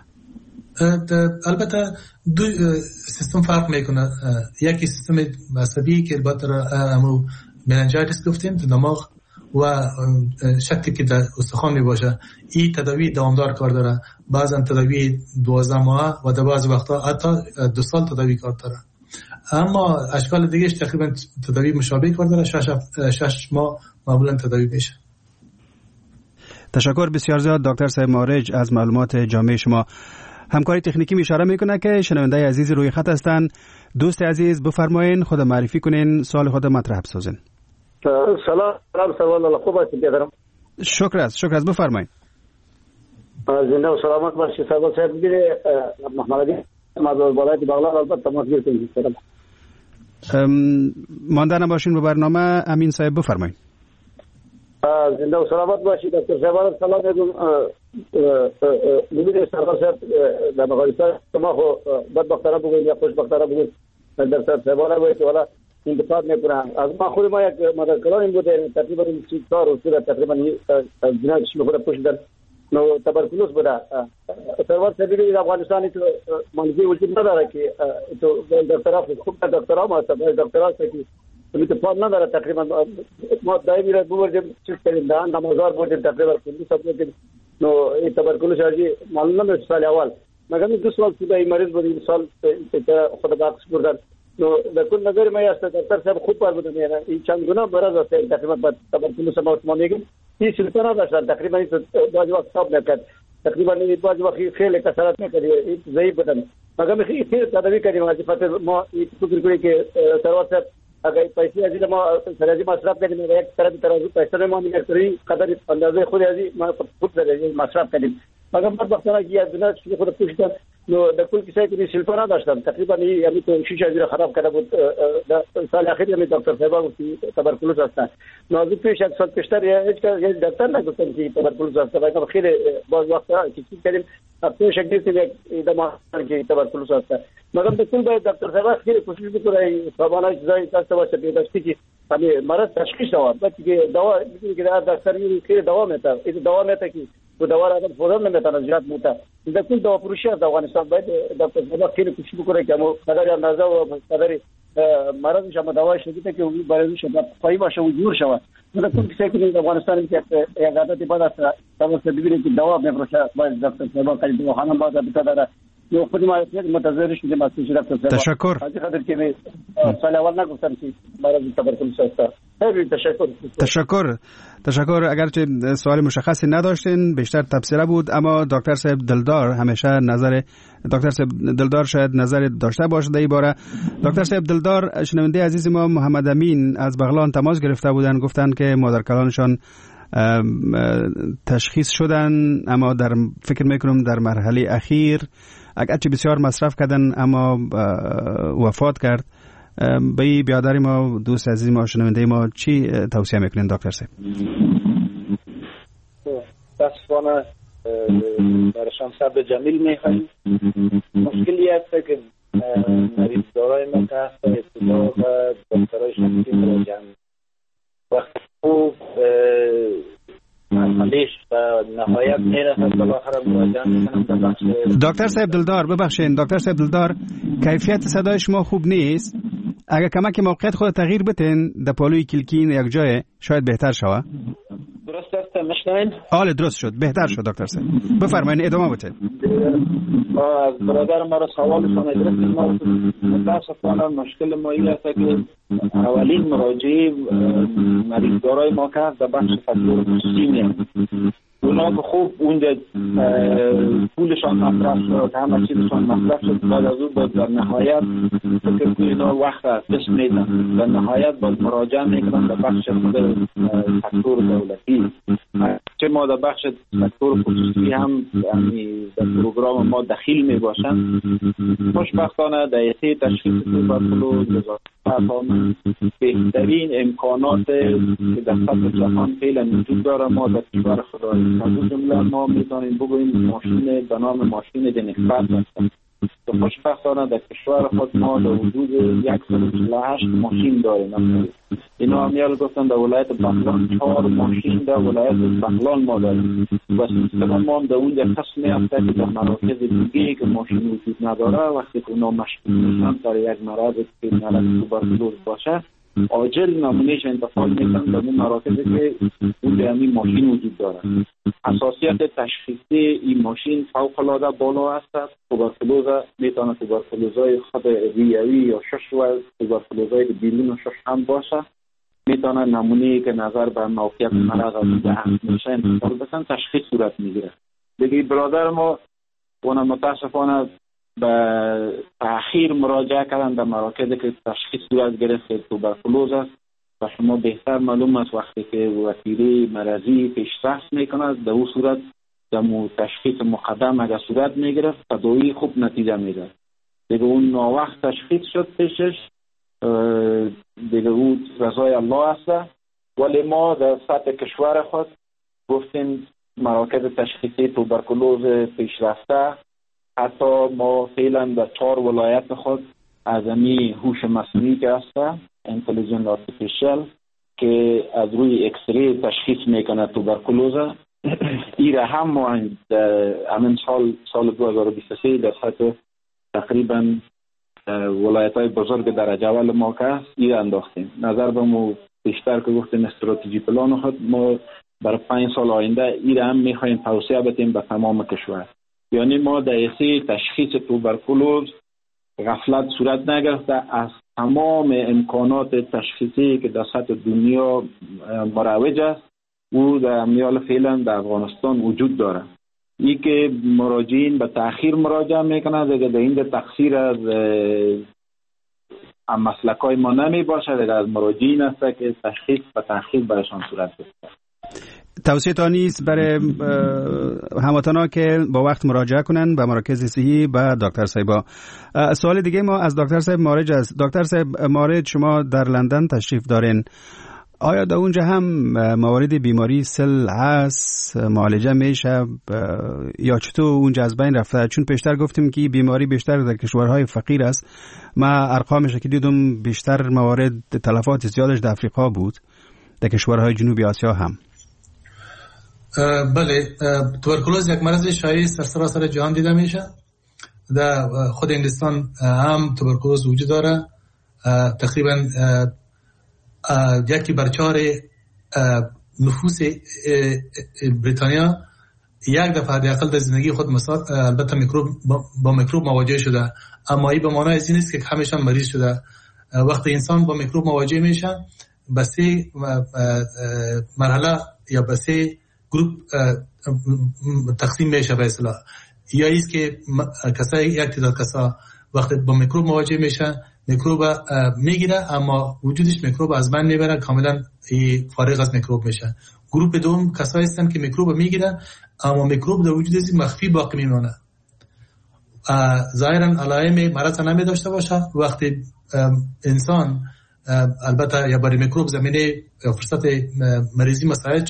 البته دو سیستم فرق میکنه. یکی سیستم عصبی که البته امو مننجایتس گفتیم دماغ و شکی که در استخوان می باشه، این تداوی دوامدار کار داره. بعضا تداوی 12 ماه و در بعض وقتا حتی 2 سال تداوی کار داره. اما اشکال دیگهش تقریبا تداوی مشابه کار داره. 6 ماه معمولا تداوی میشه. تشکر بسیار زیاد دکتر صاحب مهرج از معلومات جامع شما. همکاری تکنیکی اشاره میکنه که شنونده عزیز روی خط هستن. دوست عزیز بفرمایین، خود معرفی کنین، سوال خود مطرح بسازین. سلام خوب هستید بیادرم؟ شکر است بفرمایید. زنده و سلامت باشید. سرگل صاحب بگیره محمد علی مازال بالای بغلان البته تماس گرفتیم. مانده نباشین به برنامه. امین صاحب بفرمایید. زنده و سلامت باشید. دکتر صاحب سلام علیکم. بگیره سرگل صاحب در مقایسه شما خو بدبختانه بگوید یا خوشبختانه بگوید در صاحبانه بگوید که والا انتقاد میکنن. از ما خود ما یک مدرکلان این بوده تقریبا 4 روز تقریبا جنایت شما خود پوشیدن نو تبرکلوز بوده. سرور سبیلی افغانستانی تو منزی وجود نداره که تو دکترها خوب دکترها ما دکترها که تو تو پام نداره. تقریبا ما دائمی را بردیم چیز کردیم دان نمازار بردیم تقریبا کلی سب بردیم. نو این تبرکلوز هرچی معلوم نمیشه سال اول مگر 2 سال شده این مریض بود. این سال خود باکس بردن. نو در کل نظر ما است دکتر صاحب خوب کار بوده. میگن این چند گنا برای است تقریبا با تبرکلوز ما میگیم این سلطنت داشت. تقریبا این بعض وقت استاپ نکرد. تقریبا این بعض وقت خیلی کسرت نکرد. این ضعیف بودن. مگر می خیلی تداوی کردیم. از فقط ما این فکر کنیم که سرور صاحب اگر پیسې ازي ما سرازي مصرف کړي نو یک طرف ترازو پیسې ما نه کړی قدر اندازې خو ازي ما فوت سره مصرف کړي. مگر بعد وخت نه کیږي دنیا چې خود پوښتنه نو د کل کیسه کې سلطنت داشتم. تقریبا یعنی تو شیشه ازي خراب کړه بود د سال اخر یعنی دکتر صاحب تبرکلوز است. نو از پیش یک سال پیشتر یک دکتر نگفتن که تبرکلوز است. واقعا خیلی باز وقت چیزی کردیم اپنے شکل سے ایک دماغ کی تبرکلوز است. مگر بالکل باید دکتر صاحب خیلی کوشش بکنه سامانه چیزای داشته باشه پیداشتی که همین مرض تشخیص شود. وقتی که دوا میگه که دکتر خیلی دوا میده. این دوا میده که تو دوا را فوراً نمیتونه زیاد موتا. بالکل دوا فروشی از افغانستان باید دکتر صاحب خیلی کوشش بکنه که مو قدر اندازه و قدر مرضش هم دوای شدیده که برای شده پایی باشه و جور شود. مثلا تو کسی که در افغانستان که یک عادتی بعد است توسط ببینید که دوا میفروشه باید دفتر سبا قریب دواخانه باید بتا داره و خود ما متضرر شدیم از دفتر سبا. تشکر. از خاطر که سال اول نگفتم که مرض تبرکلوز است. خیلی تشکر. اگرچه سوال مشخصی نداشتین، بیشتر تبصره بود، اما دکتر صاحب دلدار همیشه دلدار شاید نظر داشته باشه در این باره. دکتر صاحب دلدار، شنونده عزیز ما محمد امین از بغلان تماس گرفته بودن، گفتن که مادرکلانشان تشخیص شدن، اما فکر میکنم در مرحله اخیر اگرچه بسیار مصرف کردن اما وفات کرد. به این بیاداری ما، دوست عزیز ما، شنونده ما چی توصیه میکنین دکتر صاحب؟ متاسفانه برشان صبر جمیل میخوایم. مشکلی هست که مریض دارای ما که هست ابتدا و دکترهای شخصی مراجعه وقتی خوب مرحلهش و نهایت میرسد بالاخره مراجعه میکنم در بخش. دکتر صاحب دلدار، ببخشید دکتر صاحب دلدار، کیفیت صدای شما خوب نیست. اگر کمک موقعیت خود تغییر بتین در پالوی کلکین یک جای شاید بهتر شود. درست است مشنوین؟ آله درست شد، بهتر شد دکتر صاحب. بفرمایید ادامه بدید. از برادر ما را سوالشان ادرس ما متاسفانه مشکل ما این است که اولین مراجعه مریضدارای ما که در بخش فاکتور خصوصی میاد. اونا که خوب اونجا پولشان مصرف شد، همه چیزشان مصرف شد، بعد از اون باید در نهایت فکر که اینا وقت از دست میدن، در نهایت باید مراجعه میکنن در بخش خود فاکتور دولتی. چه ما در بخش فاکتور خصوصی هم در پروگرام ما دخیل میباشن. خوشبختانه در ایسه تشخیص توبرکلوز بهترین امکانات که در سطح جهان فعلا وجود داره ما در کشور خود داریم. از جمله ما میتونیم بگوییم ماشین به نام ماشین دنکفت هستند. خوشبختانه در کشور خود ما در حدود 148 ماشین داریم. اینا هم گفتن در ولایت بغلان 4 ماشین در ولایت بغلان ما داریم و سیستم ما هم در اونجا قسمی هسته که در مراکز دیگه که ماشین وجود نداره وقتی که اونا مشکل میشن در یک مرض که مرض توبرکلوز باشه عاجل نمونهش انتقال میکنن در اون مراکزی که اونجا همین ماشین وجود داره. حساسیت تشخیصی این ماشین فوق العاده بالا هست. توبرکلوز میتونه توبرکلوزهای خود ریوی یا شش و توبرکلوزهای بیرون و شش هم باشه. میتونه نمونه‌ای که نظر به موقعیت مرض از بحث میشه انتقال بسن تشخیص صورت میگیره. دیگه برادر ما اون متاسفانه به تأخیر مراجعه کردن در مراکزی که تشخیص صورت گرفت توبرکلوز است و شما بهتر معلوم است وقتی که وسیله مرضی پیشرفت میکند در اون صورت در تشخیص مقدم اگر صورت میگرفت تداوی خوب نتیجه میده. دیگه اون ناوقت تشخیص شد پیشش دیگه اون رضای الله است. ولی ما در سطح کشور خود گفتیم مراکز تشخیصی توبرکلوز پیشرفته، حتی ما فعلا در 4 ولایت خود از امی هوش مصنوعی که هسته اینتلیجنت آرتفیشال که از روی اکسری تشخیص میکنه توبرکلوز. ایره هم ما همین سال 2023 در سطح تقریبا ولایت های بزرگ درجه اول ما که هست ایره انداختیم. نظر به ما بیشتر که گفتیم استراتژی پلان خود ما برای 5 سال آینده ایره هم میخوایم توسعه بدیم به تمام کشور. یعنی ما در ایسه تشخیص توبرکلوز غفلت صورت نگرفته. از تمام امکانات تشخیصی که در سطح دنیا مروج است او در میال فعلا در افغانستان وجود داره. ای که مراجعین به تأخیر مراجعه میکنند دیگه در این تقصیر از مسلکای ما نمی باشه، دیگه از مراجعین است که تشخیص به تأخیر برشان صورت بگیرد. توصیه تا نیست برای هموطنا که با وقت مراجعه کنن به مراکز صحی به دکتر صاحب. سوال دیگه ما از دکتر صاحب مارج است. دکتر صاحب مارج، شما در لندن تشریف دارین، آیا در اونجا هم موارد بیماری سل هست، معالجه میشه یا چطور اونجا از بین رفته؟ چون پیشتر گفتیم که بیماری بیشتر در کشورهای فقیر است. ما ارقامش که دیدم بیشتر موارد تلفات زیادش در افریقا بود، در کشورهای جنوبی آسیا هم. بله، توبرکلوز یک مرض شایع سراسر جهان دیده میشه. در خود انگلستان هم توبرکلوز وجود داره. تقریبا 1/4 نفوس بریتانیا یک دفعه حداقل در زندگی خود البته با میکروب مواجه شده، اما این به معنای این نیست که همشان مریض شده. وقتی انسان با میکروب مواجه میشه به 3 مرحله یا به 3 گروه تقسیم میشه به اصطلاح. یا ایست که یک تعداد کسا وقتی با میکروب مواجه میشه میکروب میگیره اما وجودش میکروب از بین میبره، کاملا فارغ از میکروب میشه. گروه دوم کسایی هستن که میکروب میگیرن اما میکروب در وجودش مخفی باقی میمونه، ظاهرا علائم مرض نمی داشته باشه. وقتی انسان البته یا برای میکروب زمینه فرصت مریضی مساعد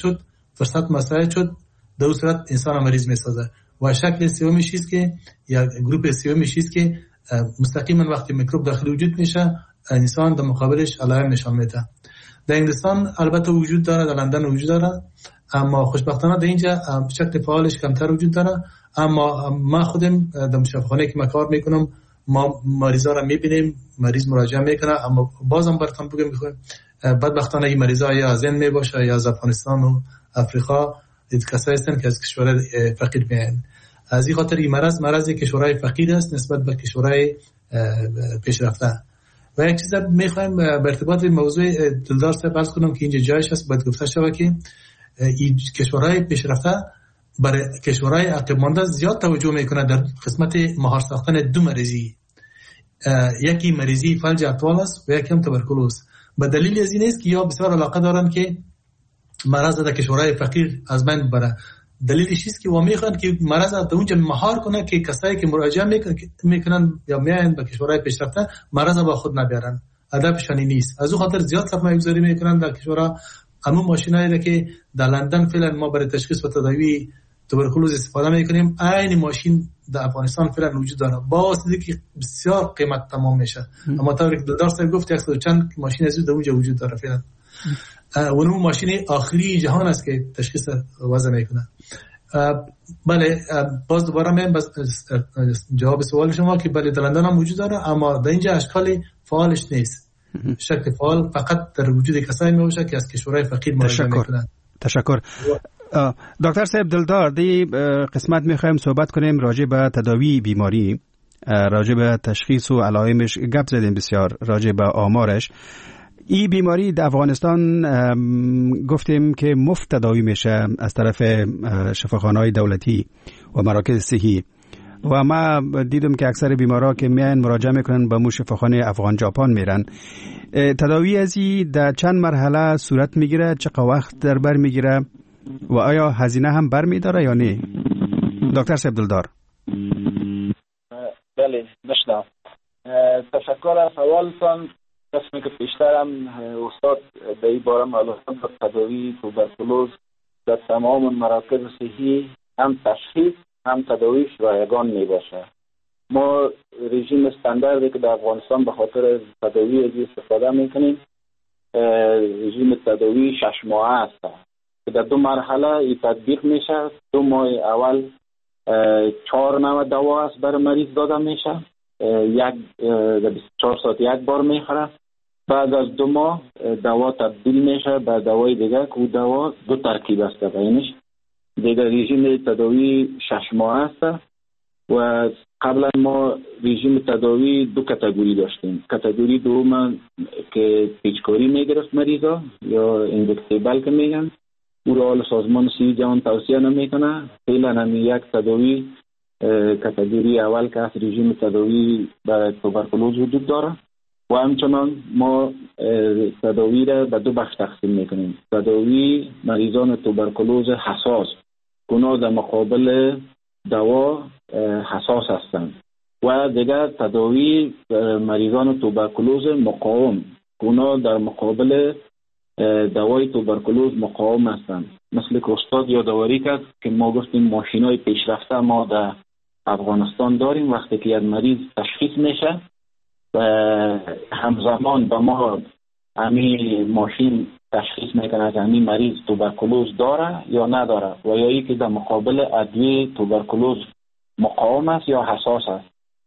شد، در اون صورت انسان مریض میسازه. و شکل سومیش است که یا گروه سومیش است که مستقیما وقتی میکروب داخل وجود میشه انسان در مقابلش علائم نشان میده. در انگلستان البته وجود داره، در لندن وجود داره، اما خوشبختانه در اینجا شکل فعالش کمتر وجود داره. اما ما خودم در مشافخانه که من کار میکنم ما مریضا را میبینیم، مریض مراجعه میکنه، اما بازم براتون بگم میخوایم بدبختانه این مریضا یا از هند میباشه یا از افغانستان و افریقا، کسایی هستن که از کشورهای فقیر میان. از این خاطر این مرضی کشورهای فقیر است نسبت به کشورهای پیشرفته. و یک چیز میخوایم به ارتباط موضوع دلدار صاحب عرض کنم که اینجا جایش هست باید گفته شود که این کشورهای پیشرفته برای کشورهای عقب مانده زیاد توجه میکنه در قسمت مهار ساختن 2 مریضی. یکی مریضی فلج اطفال است و یکی هم توبرکلوز. به دلیل از این است که یا بسیار علاقه دارن که مرض در کشورهای فقیر از بین بره. دلیلش است که و میخوان که مرض در اونجا مهار کنه که کسایی که مراجعه میکنن یا میاین به کشورهای پیشرفته مرض با خود نبرن. هدفشان نیست. از اون خاطر زیاد سرمایه گذاری میکنن در کشورها. همون ماشینایی که در لندن فعلا ما برای تشخیص و تداوی توبرکلوز استفاده میکنیم عین ماشین در افغانستان فعلا وجود داره، با واسطه که بسیار قیمت تمام میشه. اما طوری که دلدار صاحب گفت 100 چند ماشین از در اونجا وجود داره فعلا. اون ماشین آخری جهان است که تشخیص وضع میکنه. بله باز دوباره من جواب سوال شما که بله در لندن هم وجود داره اما در اینجا اشکال فعالش نیست. شکل فعال فقط در وجود کسایی میباشه که از کشورهای فقیر مراجعه میکنن. تشکر. دکتر صاحب دلدار دی قسمت میخوایم صحبت کنیم راجع به تداوی بیماری، راجع به تشخیص و علائمش گپ زدیم بسیار، راجع به آمارش. این بیماری در افغانستان گفتیم که مفت تداوی میشه از طرف شفاخانه‌های دولتی و مراکز صحی و ما دیدم که اکثر بیمارا که میان مراجعه میکنن به شفاخانه افغان ژاپن میرن. تداوی ازی در چند مرحله صورت میگیره، چقدر وقت در بر میگیره و آیا هزینه هم بر میداره یا نه؟ دکتر صاحب دلدار. بله نشدم. تشکر از سوالتان. قسمی که پیشترم استاد در این باره معلومات تداوی توبرکلوز در تمام مراکز صحی هم تشخیص هم تداویش رایگان می باشه. ما رژیم استانداردی که در افغانستان به خاطر تداوی از استفاده میکنیم رژیم تداوی 6 ماهه است که در 2 مرحله این تطبیق میشه. 2 ماه اول 4 نوع دوا است برای مریض داده میشه، در 24 ساعت 1 بار میخوره. بعد از 2 ماه دوا تبدیل میشه به دوای دیگه که دوا 2 ترکیب است. بینش دیگه رژیم تداوی 6 ماه است و قبلا ما رژیم تداوی 2 کاتگوری داشتیم. کاتگوری دوم که پیچکاری میگرفت مریضا یا اینجکتیبل که میگن، او را سازمان صحی جهان توصیه نمیکنه. فعلا هم یک تداوی کاتگوری اول که از رژیم تداوی برای توبرکلوز وجود داره و همچنان ما تداوی را به 2 بخش تقسیم میکنیم. تداوی مریضان توبرکلوز حساس که اونا در مقابل دوا حساس هستند و دیگر تداوی مریضان توبرکلوز مقاوم که اونا در مقابل دوای توبرکلوز مقاوم هستند. مثل که استاد یادآوری کرد که ما گفتیم ماشینای پیشرفته ما در افغانستان داریم. وقتی که یک مریض تشخیص میشه و همزمان با ما همین ماشین تشخیص میکنه که همین مریض توبرکلوز داره یا نداره و یا ای که در مقابل ادویه توبرکلوز مقاوم است یا حساس است.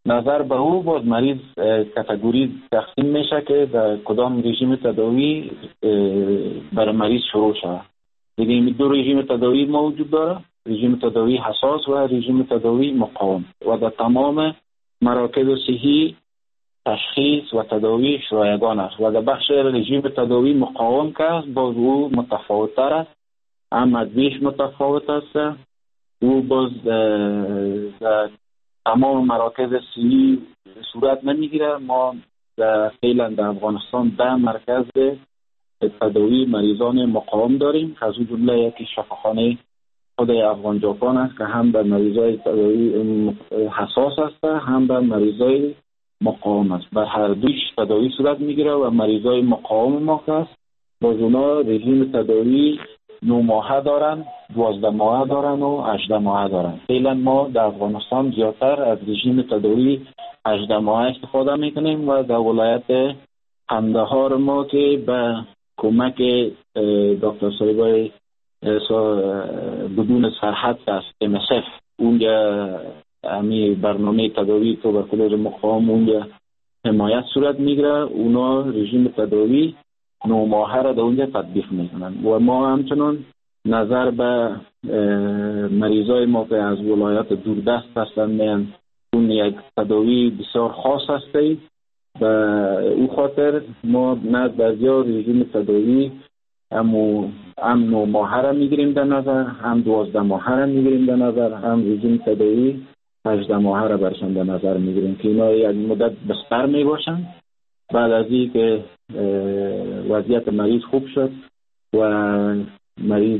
نظر به او باز مریض کاتگوری تقسیم میشه که در کدام رژیم تداوی برای مریض شروع شود. دیگه این دو رژیم تداوی موجود داره، رژیم تداوی حساس و رژیم تداوی مقاوم، و در تمام مراکز صحی تشخیص و تداوی رایگان است. و در بخش رژیم تداوی مقاوم که است باز او متفاوت تر است، هم از بیش متفاوت است. او باز در تمام مراکز صحی صورت نمیگیره. ما فعلا در افغانستان 10 مرکز تداوی مریضان مقاوم داریم، از اون جمله یکی شفاخانه خود افغان ژاپن است که هم در مریضای تداوی حساس است هم در مریضای مقاوم است. بر هر دوش تداوی صورت میگیره و مریضای مقاوم ما است باز اونا رژیم تداوی 9 ماهه دارن، 12 ماهه دارن و 18 ماهه دارن. فعلا ما در افغانستان زیادتر از رژیم تداوی 18 ماهه استفاده میکنیم و در ولایت قندهار ما که به کمک دکتر صاحبای بدون سرحد است MSF اونجا امی برنامه تداوی توبرکلوز مقاوم اونجا حمایت صورت میگیره. اونا رژیم تداوی 9 ماهه را در اونجا تطبیق میکنن و ما همچنان نظر به مریضای ما که از ولایات دوردست هستند اون یک تداوی بسیار خاص هسته و او خاطر ما نه درجا رژیم تداوی هم 9 ماهه را میگیریم در نظر، هم 12 ماهه را میگیریم در نظر، هم رژیم تداوی 18 ماهه را برشان در نظر میگیریم که اینا یک مدت بستر میباشن. بعد از این که وضعیت مریض خوب شد و مریض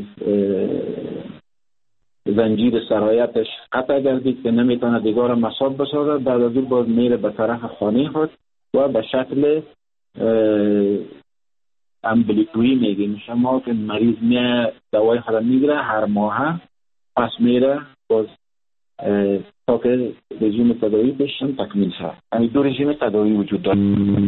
زنجیر سرایتش قطع گردید که نمیتونه دیگر مصاب بسازد، بعد از این باز میره به طرف خانه خود و به شکل امبلیتویی میگیم شما که مریض میه دوای خود میگیره هر ماه، پس میره باز تا که رژیم تداوی بشن تکمیل شد. یعنی 2 رژیم تداوی وجود داره.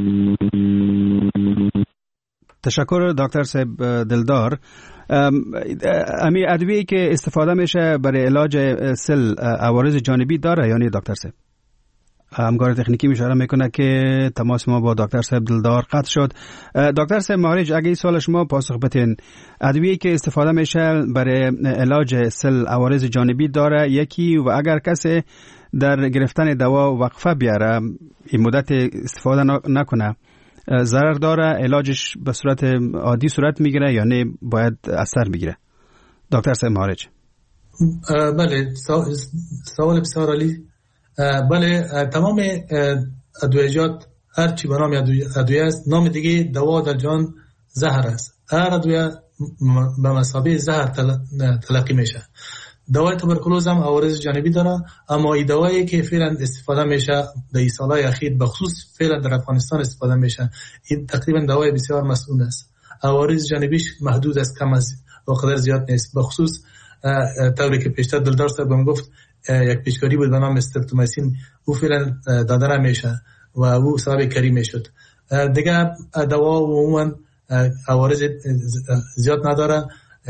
تشکر دکتر صاحب دلدار. امی ادویه‌ای که استفاده میشه برای علاج سل عوارض جانبی داره یعنی دکتر صاحب؟ همکار تکنیکی اشاره میکنه که تماس ما با دکتر صاحب دلدار قطع شد. دکتر صاحب معالج اگه این سوال شما پاسخ بدین، ادویه‌ای که استفاده میشه برای علاج سل عوارض جانبی داره یکی، و اگر کسی در گرفتن دوا وقفه بیاره این مدت استفاده نکنه ضرر داره؟ علاجش به صورت عادی صورت میگیره یا نه باید اثر بگیره؟ دکتر صاحب معالج. بله سوال بسیار عالی. بله تمام ادویجات هر چی به نام ادویه است، نام دیگه دوا در جان زهر است. هر ادویه به مثابه زهر تلقی میشه. دوای توبرکلوز هم عوارض جانبی داره، اما این دوایی که فعلا استفاده میشه در این سالهای اخیر بخصوص فعلا در افغانستان استفاده میشه، این تقریبا دوای بسیار مسئول است. عوارض جانبیش محدود است، کم است و قدر زیاد نیست. بخصوص طوری که پیشتر دلدار صاحب هم گفت یک پیشکاری بود به نام استرپتومایسین، او فعلا داده نمیشه و او سبب کری میشد. دیگه دوا عموما عوارض زیاد نداره.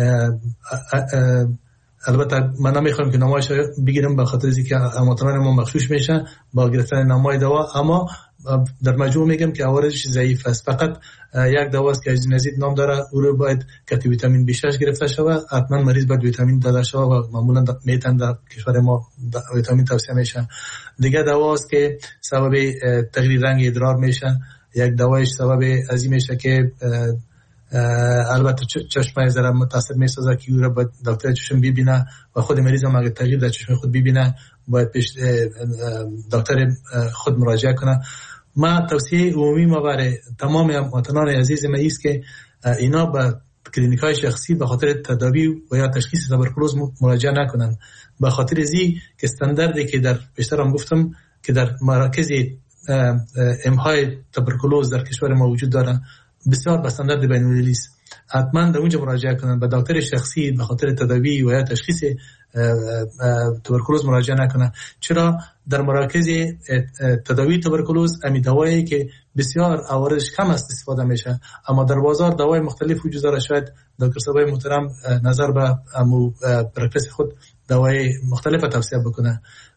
البته من نمیخوام که نمایش بگیرم به خاطر اینکه هموطنان ما مغشوش میشه با گرفتن نمای دوا، اما در مجموع میگم که عوارضش ضعیف است. فقط یک دواست که اجنزید نام داره، او رو باید که ویتامین B6 گرفته شود. حتما مریض باید ویتامین داده شود و معمولا میتن در کشور ما ویتامین توصیه میشه. دیگه دواست که سبب تغییر رنگ ادرار میشه. یک دوایش سبب ازی میشه که البته چشمه ذره متاثر میسازه که او را باید دکتر چشم ببینه و خود مریض هم اگر تغییر در چشم خود ببینه باید پیش دکتر خود مراجعه کنه. ما توصیه عمومی ما برای تمام هموطنان عزیز ما است که اینا به کلینیک‌های شخصی به خاطر تداوی و یا تشخیص توبرکلوز مراجعه نکنن، به خاطر ازی که استانداردی که در پیشتر هم گفتم که در مراکز امهای توبرکلوز در کشور ما وجود داره بسیار به استاندارد بین‌المللی است. حتما در اونجا مراجعه کنن، به دکتر شخصی به خاطر تداوی و یا تشخیص توبرکلوز مراجعه نکنن. چرا در مراکز تداوی توبرکلوز امی دوایی که بسیار عوارضش کم است استفاده میشه، اما در بازار دوای مختلف وجود داره. شاید دکتر صاحب محترم نظر به امو پرکتس خود دوای مختلف توصیه بکنه.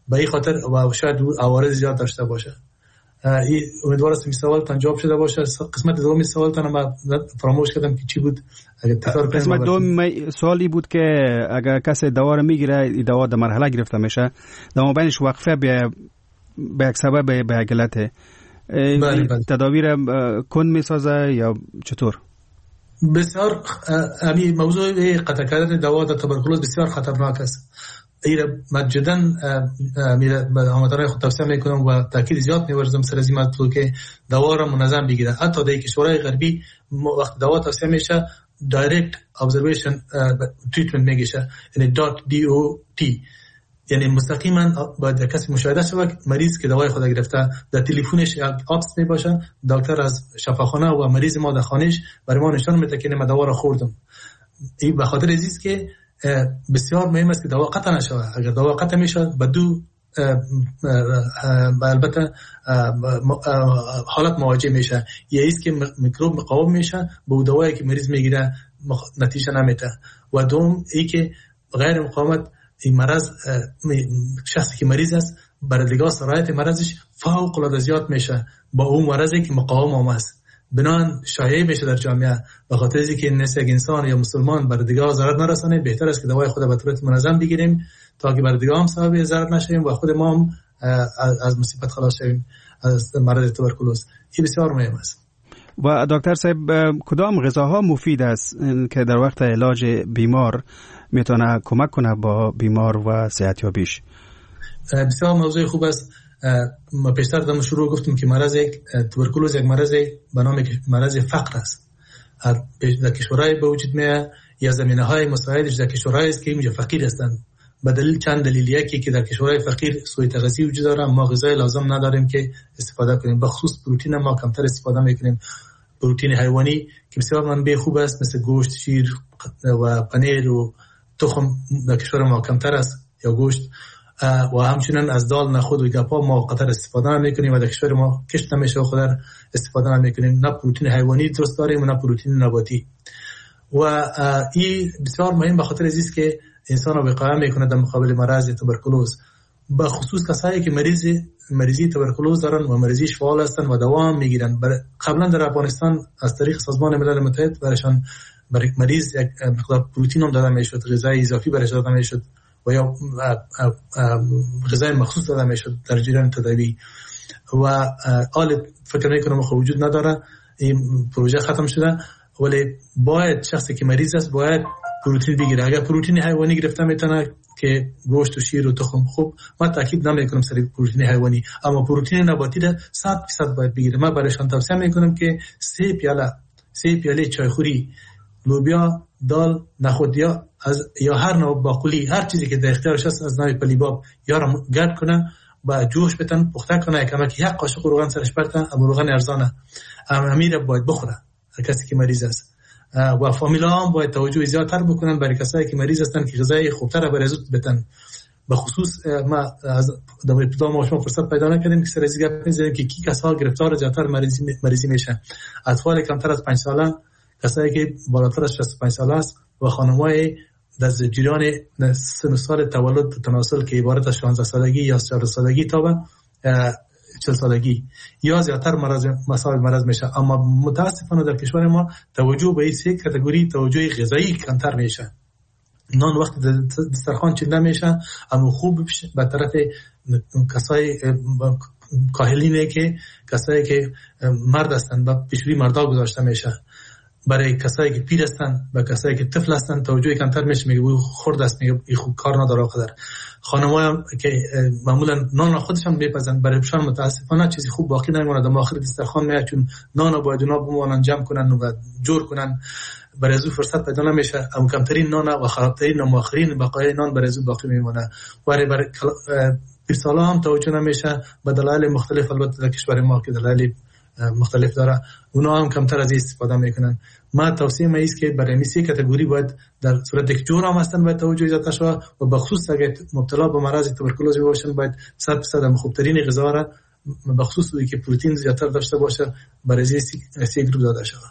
به این خاطر و شاید عوارض زیاد داشته باشه. امیدوارم این سوالتان جواب شده باشه. قسمت دوم سوالتان من فراموش کردم که چی بود. قسمت دوم سوالی بود که اگر کسی دوا رو میگیره، این دوا در مرحله گرفته میشه، در مابینش وقفه به یک سبب به علت تداویر کند میسازه یا چطور؟ بسیار همین موضوع قطع کردن دوا در توبرکولوز بسیار خطرناک است. ایره مجدداً میره به هموطنان خود توصیه میکنم و تاکید زیاد می‌ورزم سر از این موضوع که دوا را منظم بگیره. حتی در کشورهای غربی وقت دوا توصیه میشه دایرکت ابزرویشن تریتمنت میگیشه، یعنی .dot یعنی مستقیما باید کسی مشاهده شود مریض که دوای خود گرفته در تلفنش آپس میباشه، دکتر از شفاخانه و مریض ما در خانهش برای ما نشان میده که من دوا را خوردم. این به خاطر است که بسیار مهم است که دوا قطع نشود. اگر دوا قطع میشه به دو البته حالت مواجه میشه. یه است که میکروب مقاوم میشه به دوایی که مریض میگیره نتیجه نمیده، و دوم ای که غیر مقاومت این مرض شخصی که مریض است بردگاه سرایت مرضش فوق العاده زیاد میشه با اون مرضی که مقاوم است. بنان شایع میشه در جامعه به خاطر اینکه نسل انسان یا مسلمان بردگاه ضرر نرسانه، بهتر است که دوای خود به صورت منظم بگیریم تا که بردگاه هم سبب ضرر نشیم و خود ما هم از مصیبت خلاص شویم از مرض توبرکولوز. این بسیار مهم است. و دکتر صاحب کدام غذاها مفید است که در وقت علاج بیمار میتونه کمک کنه با بیمار و صحتیابیش؟ بسیار موضوع خوب است. ما پیشتر در شروع گفتیم که مرض توبرکولوز یک مرض به نام مرض فقر است. در کشورهای به وجود میاد یا زمینه‌های مساعدش در کشورهایی است که اینجا فقیر هستند. به دلیل چند دلیلیه که در کشورهای فقیر سوء تغذیه وجود داره، ما غذای لازم نداریم که استفاده کنیم. به خصوص پروتئین ما کمتر استفاده میکنیم. پروتئین حیوانی که بسیار منبع خوب است مثل گوشت، شیر و پنیر و تخم در کشور ما کمتر است یا گوشت، و همچنین از دال، نخود و گپا ما قطر استفاده نمیکنیم و در کشور ما کشت نمیشه و خود استفاده نمیکنیم. نه پروتئین حیوانی درست داریم و نه پروتئین نباتی. و این بسیار مهم به خاطر است که انسان رو وقایه میکنه در مقابل مرض توبرکولوز، به خصوص کسایی که مریضی توبرکولوز دارن و مریضیش فعال هستن و دوا میگیرن. قبلا در افغانستان از طریق سازمان ملل متحد برایشان برای مریض یک مقدار پروتئین هم داده میشد، غذای اضافی برایش داده میشد و یا غذای مخصوص داده میشد در جریان تداوی. و حال فکر میکنم خب وجود نداره، این پروژه ختم شده، ولی باید شخصی که مریض است باید پروتئین بگیره. اگر پروتئین حیوانی گرفته میتونه که گوشت و شیر و تخم، خوب ما تاکید نمیکنم سر پروتئین حیوانی، اما پروتئین نباتی را 100% باید بگیره. من برایشان توصیه میکنم که 3 پیاله چایخوری لوبیا، دال، نخود یا هر نوع باقولی، هر چیزی که در اختیارش است از نوع پلیباب یا را گرد کنه با جوش بتن پخته کنه، کمک یک قاشق روغن سرش برته، روغن ارزانه امیر باید بخوره کسی که مریض است. و فامیلا هم باید توجه زیادتر بکنن برای کسایی که مریض هستن که غذای خوبتر برای زود بتن. به خصوص ما از در ابتدا ما شما فرصت پیدا نکردیم که سر از گپ بزنیم که کی کسا گرفتار زیادتر مریضی میشن. اطفال کمتر از 5 ساله، کسایی که بالاتر از 65 ساله است و خانم‌های در جریان سن و سال تولد تناسل که عبارت از 16 سالگی یا 14 سالگی تا به 40 سالگی یا زیادتر مرض میشه. اما متاسفانه در کشور ما توجه به این 3 کاتگوری توجه غذایی کمتر میشه. نان وقت دسترخوان چیده میشه، اما خوب به طرف کسای کاهلینه که کسایی که مرد هستن و پیشوری مردا گذاشته میشه. برای کسایی که پیر هستن و کسایی که طفل هستن توجه کمتر میشه، میگه او خرد است، میگه این خوب کار نداره قدر. خانم‌ها که معمولا نان خودشون میپزن برایشان متاسفانه چیزی خوب باقی نمیمونه، در آخر دسترخوان میاد چون نان باید اونا بمونن جمع کنن و جور کنن، برای از فرصت پیدا نمیشه. اما کمترین نان و خرابترین و مؤخرین بقای نان برای از باقی میمونه. برای پیرسالا هم توجه نمیشه به دلایل مختلف، البته در کشور ما که دلایل مختلف داره، اونا هم کمتر از این استفاده میکنن. ما توصیه ما است که برای این 3 کاتگوری باید در صورت که جور هم هستن باید توجه زیاد شود و به خصوص اگر مبتلا به مرض توبرکولوز باشن باید 100% خوبترین غذا را به خصوص که پروتئین زیادتر داشته باشه برای این 3 گروه داده شود.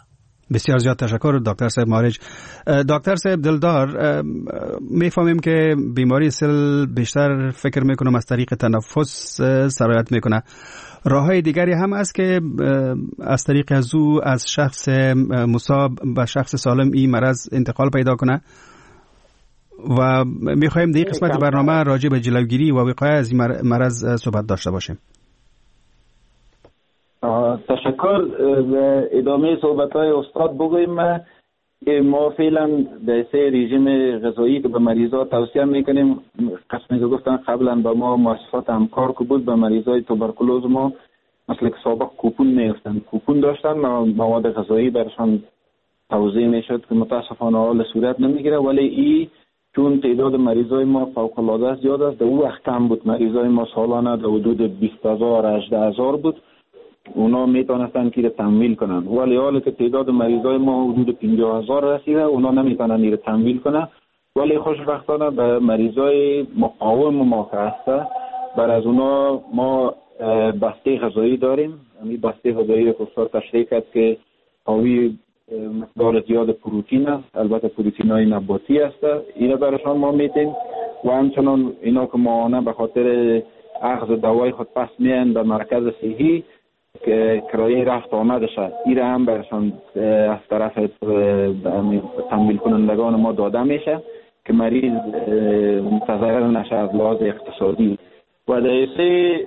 بسیار زیاد تشکر دکتر صاحب مارج. دکتر صاحب دلدار، میفهمیم که بیماری سل بیشتر فکر میکنم از طریق تنفس سرایت میکنه. راههای دیگری هم است که از طریق از شخص مصاب به شخص سالم این مرض انتقال پیدا کنه و میخوایم در قسمت برنامه راجع به جلوگیری و وقایع از این مرض صحبت داشته باشیم. تشکر. ادامه صحبت‌های استاد بگویم که ما فعلا به سه رژیم غذایی که به مریضا توصیه میکنیم، قسمی که گفتن قبلا به ما مؤسسات همکار که بود به مریضای توبرکولوز ما مثل که سابق کوپون داشتن، مواد غذایی برشان توزیع میشد که متاسفانه حال صورت نمیگیره، ولی این چون تعداد مریضای ما فوق‌العاده زیاد است، در اون وقت هم بود مریضای ما سالانه در حدود 20,000 18,000 بود، اونا میتونستن که تمویل کنن، ولی حالا که تعداد مریضای ما حدود 50,000 رسیده اونا نمیتونن این تمویل کنن، ولی خوشبختانه به مریضای مقاوم ما که هسته بر از اونا ما بسته غذایی داریم. این بسته غذایی رو استاد تشریح کرد که حاوی مقدار زیاد پروتئین است، البته پروتئین‌های نباتی است، اینا براشون ما میتیم و همچنان اینا که معانه به خاطر اخذ دوای خود پس میان به مرکز صحی که کرایه رفت آمدشه، این هم برشان از طرف تمویل کنندگان ما داده میشه که مریض متضرر نشه از لحاظ اقتصادی. و در سه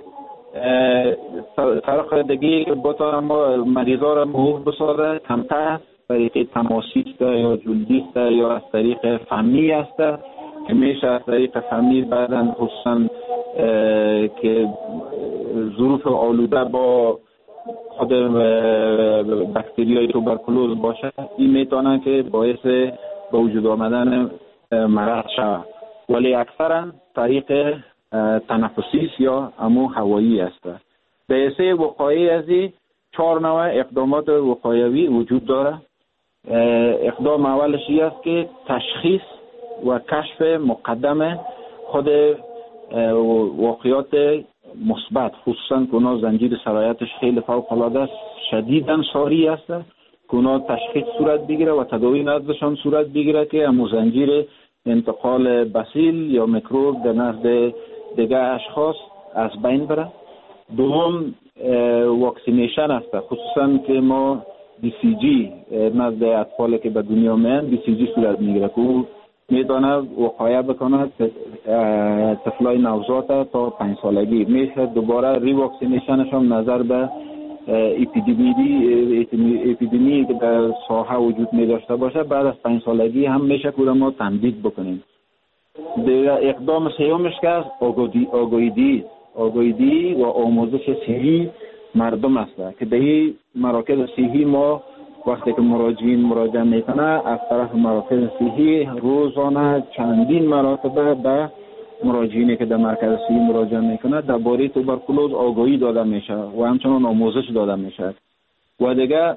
طرق دیگه که بتونه ما مریضا را محبوب بسازه کمتر طریق تماسی است یا جلدی است یا از طریق فمی است که میشه از طریق فمی بعدن خصوصا که ظروف آلوده با خود بکتریای توبرکولوز باشه، این میتونه که باعث به وجود آمدن مرض شود، ولی اکثرا طریق تنفسی یا امو هوایی است. به حیث وقایعی از این 4 نوع اقدامات وقایوی وجود داره. اقدام اولش این است که تشخیص و کشف مقدم خود واقعیات مثبت، خصوصا که اونا زنجیر سرایتش خیلی فوق‌العاده شدیداً ساری است که اونا تشخیص صورت بگیره و تداوی نزدشان صورت بگیره که امو زنجیر انتقال باسیل یا میکروب در نزد دیگه اشخاص از بین بره. دوم واکسینیشن است، خصوصا که ما BCG نزد اطفال که به دنیا میان BCG صورت میگیره که او میتونه وقایع بکنه طفلای نوزاد تا 5 سالگی. میشه دوباره ری واکسینیشنش هم نظر به اپیدمی که در ساحه وجود می داشته باشه بعد از 5 سالگی هم میشه که ما تمدید بکنیم. اقدام سیومش که از آگاهی و آموزش صحی مردم است که در مراکز صحی ما وقتی که مراجعین مراجعه میکنه از طرف مراکز صحی روزانه چندین مرتبه به مراجعینی که در مرکز صحی مراجعه میکنه درباره توبرکولوز آگاهی داده میشه و همچنان آموزش داده میشه. و دیگه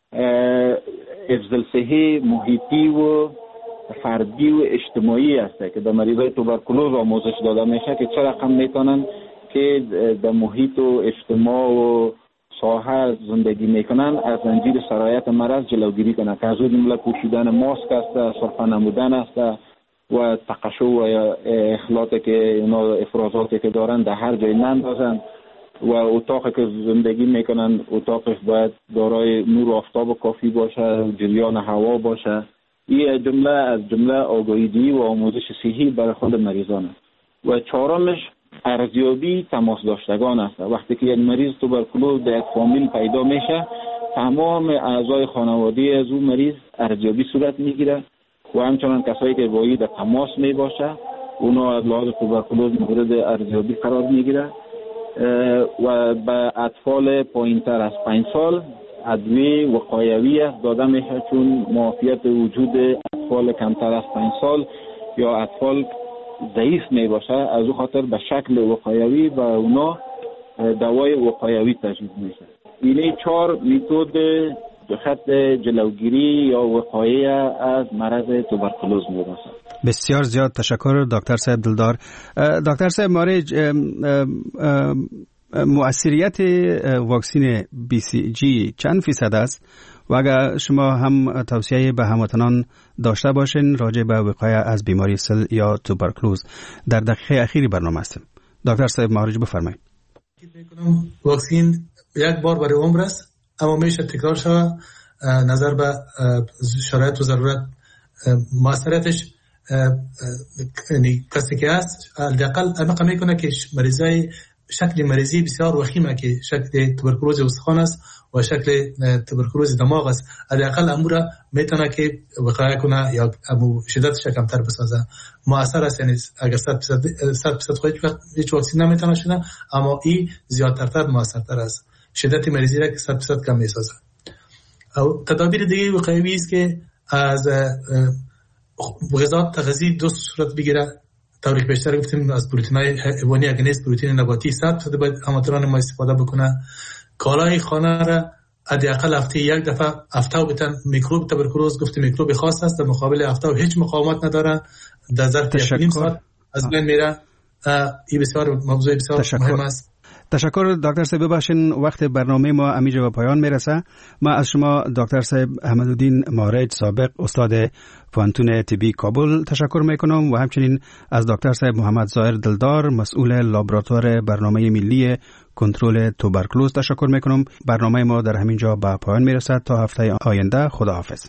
حفظ صحی محیطی و فردی و اجتماعی است که در مریضای توبرکولوز آموزش داده میشه که چه رقم میتونن که در محیط و اجتماع و ساحه زندگی میکنن از زنجیر سرایت مرض جلوگیری کنن که از اون جمله پوشیدن ماسک است، سرفه نمودن است و تقشع و اخلاطی که اینا افرازاتی که دارن در هر جای نندازن و اتاقی که زندگی میکنن اتاقش باید دارای نور آفتاب کافی باشه، جریان هوا باشه. این جمله از جمله آگاهی و آموزش صحی برای خود مریضان است. و چهارمش ارزیابی تماس داشتگان است. وقتی که یک مریض توبرکولوز در یک فامیل پیدا میشه تمام اعضای خانواده از اون مریض ارزیابی صورت میگیره و همچنان کسایی که با در تماس می باشه اونا از لحاظ توبرکولوز مورد ارزیابی قرار میگیره و به اطفال پایینتر از 5 سال ادویه وقایوی است داده میشه چون معافیت وجود اطفال کمتر از 5 سال یا اطفال ضعیف می باشه از اون خاطر به شکل وقایوی و اونا دوای وقایوی تجویز میشه. اینه 4 متد خط جلوگیری یا وقایه از مرض توبرکولوز می باشه. بسیار زیاد تشکر دکتر صاحب دلدار. دکتر صاحب مارج، مؤثریت واکسین BCG چند فیصد است و اگر شما هم توصیه به هموطنان داشته باشین راجع به وقایه از بیماری سل یا توبرکلوز در دقیقه اخیری برنامه هستیم. دکتر صاحب معالجه بفرمایید. واکسین یک بار برای عمر است، اما میشه تکرار شود نظر به شرایط و ضرورت. مؤثریتش یعنی کسی که هست حداقل امکان میکنه که مریضای شکل مریضی بسیار وخیمه که شکل توبرکلوز استخوان است و شکل توبرکلوز دماغ است، حداقل امورا میتونه که وقایه کنه یا شدتش کمتر بسازه. مؤثر است، یعنی اگر 100% خودش هیچ واکسین نمیتونه شده، اما این زیادتر مؤثرتر است، شدت مریضی را 100% کم میسازه. او تدابیر دیگه وقایوی است که از غذا تغذیه دو صورت بگیره. طوری که بیشتر گفتیم از پروتئین‌های حیوانی اگه نیست پروتئین نباتی 100% باید هموطنان ما استفاده بکنه. کالای خانه را حداقل هفته یک دفعه هفته بتن. میکروب توبرکلوز گفتیم میکروب خاص است، در مقابل هفته هیچ مقاومت نداره، در ظرف نیم ساعت از بین میره. این بسیار موضوع بسیار مهم است. تشکر دکتر صاحب. ببخشین وقت برنامه ما امیجا به پایان میرسه. ما از شما دکتر صاحب احمدالدین مارج سابق استاد پوهنتون طبی کابل تشکر میکنم و همچنین از دکتر صاحب محمد ظاهر دلدار مسئول لابراتوار برنامه ملی کنترل توبرکلوز تشکر میکنم. برنامه ما در همین جا به پایان میرسه. تا هفته آینده خداحافظ.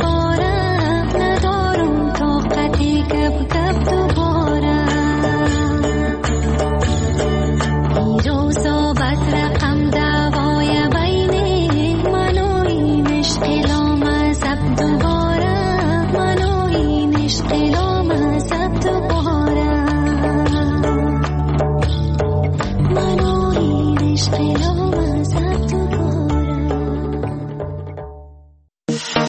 ندارم طاقتی گپ دوباره. دنبال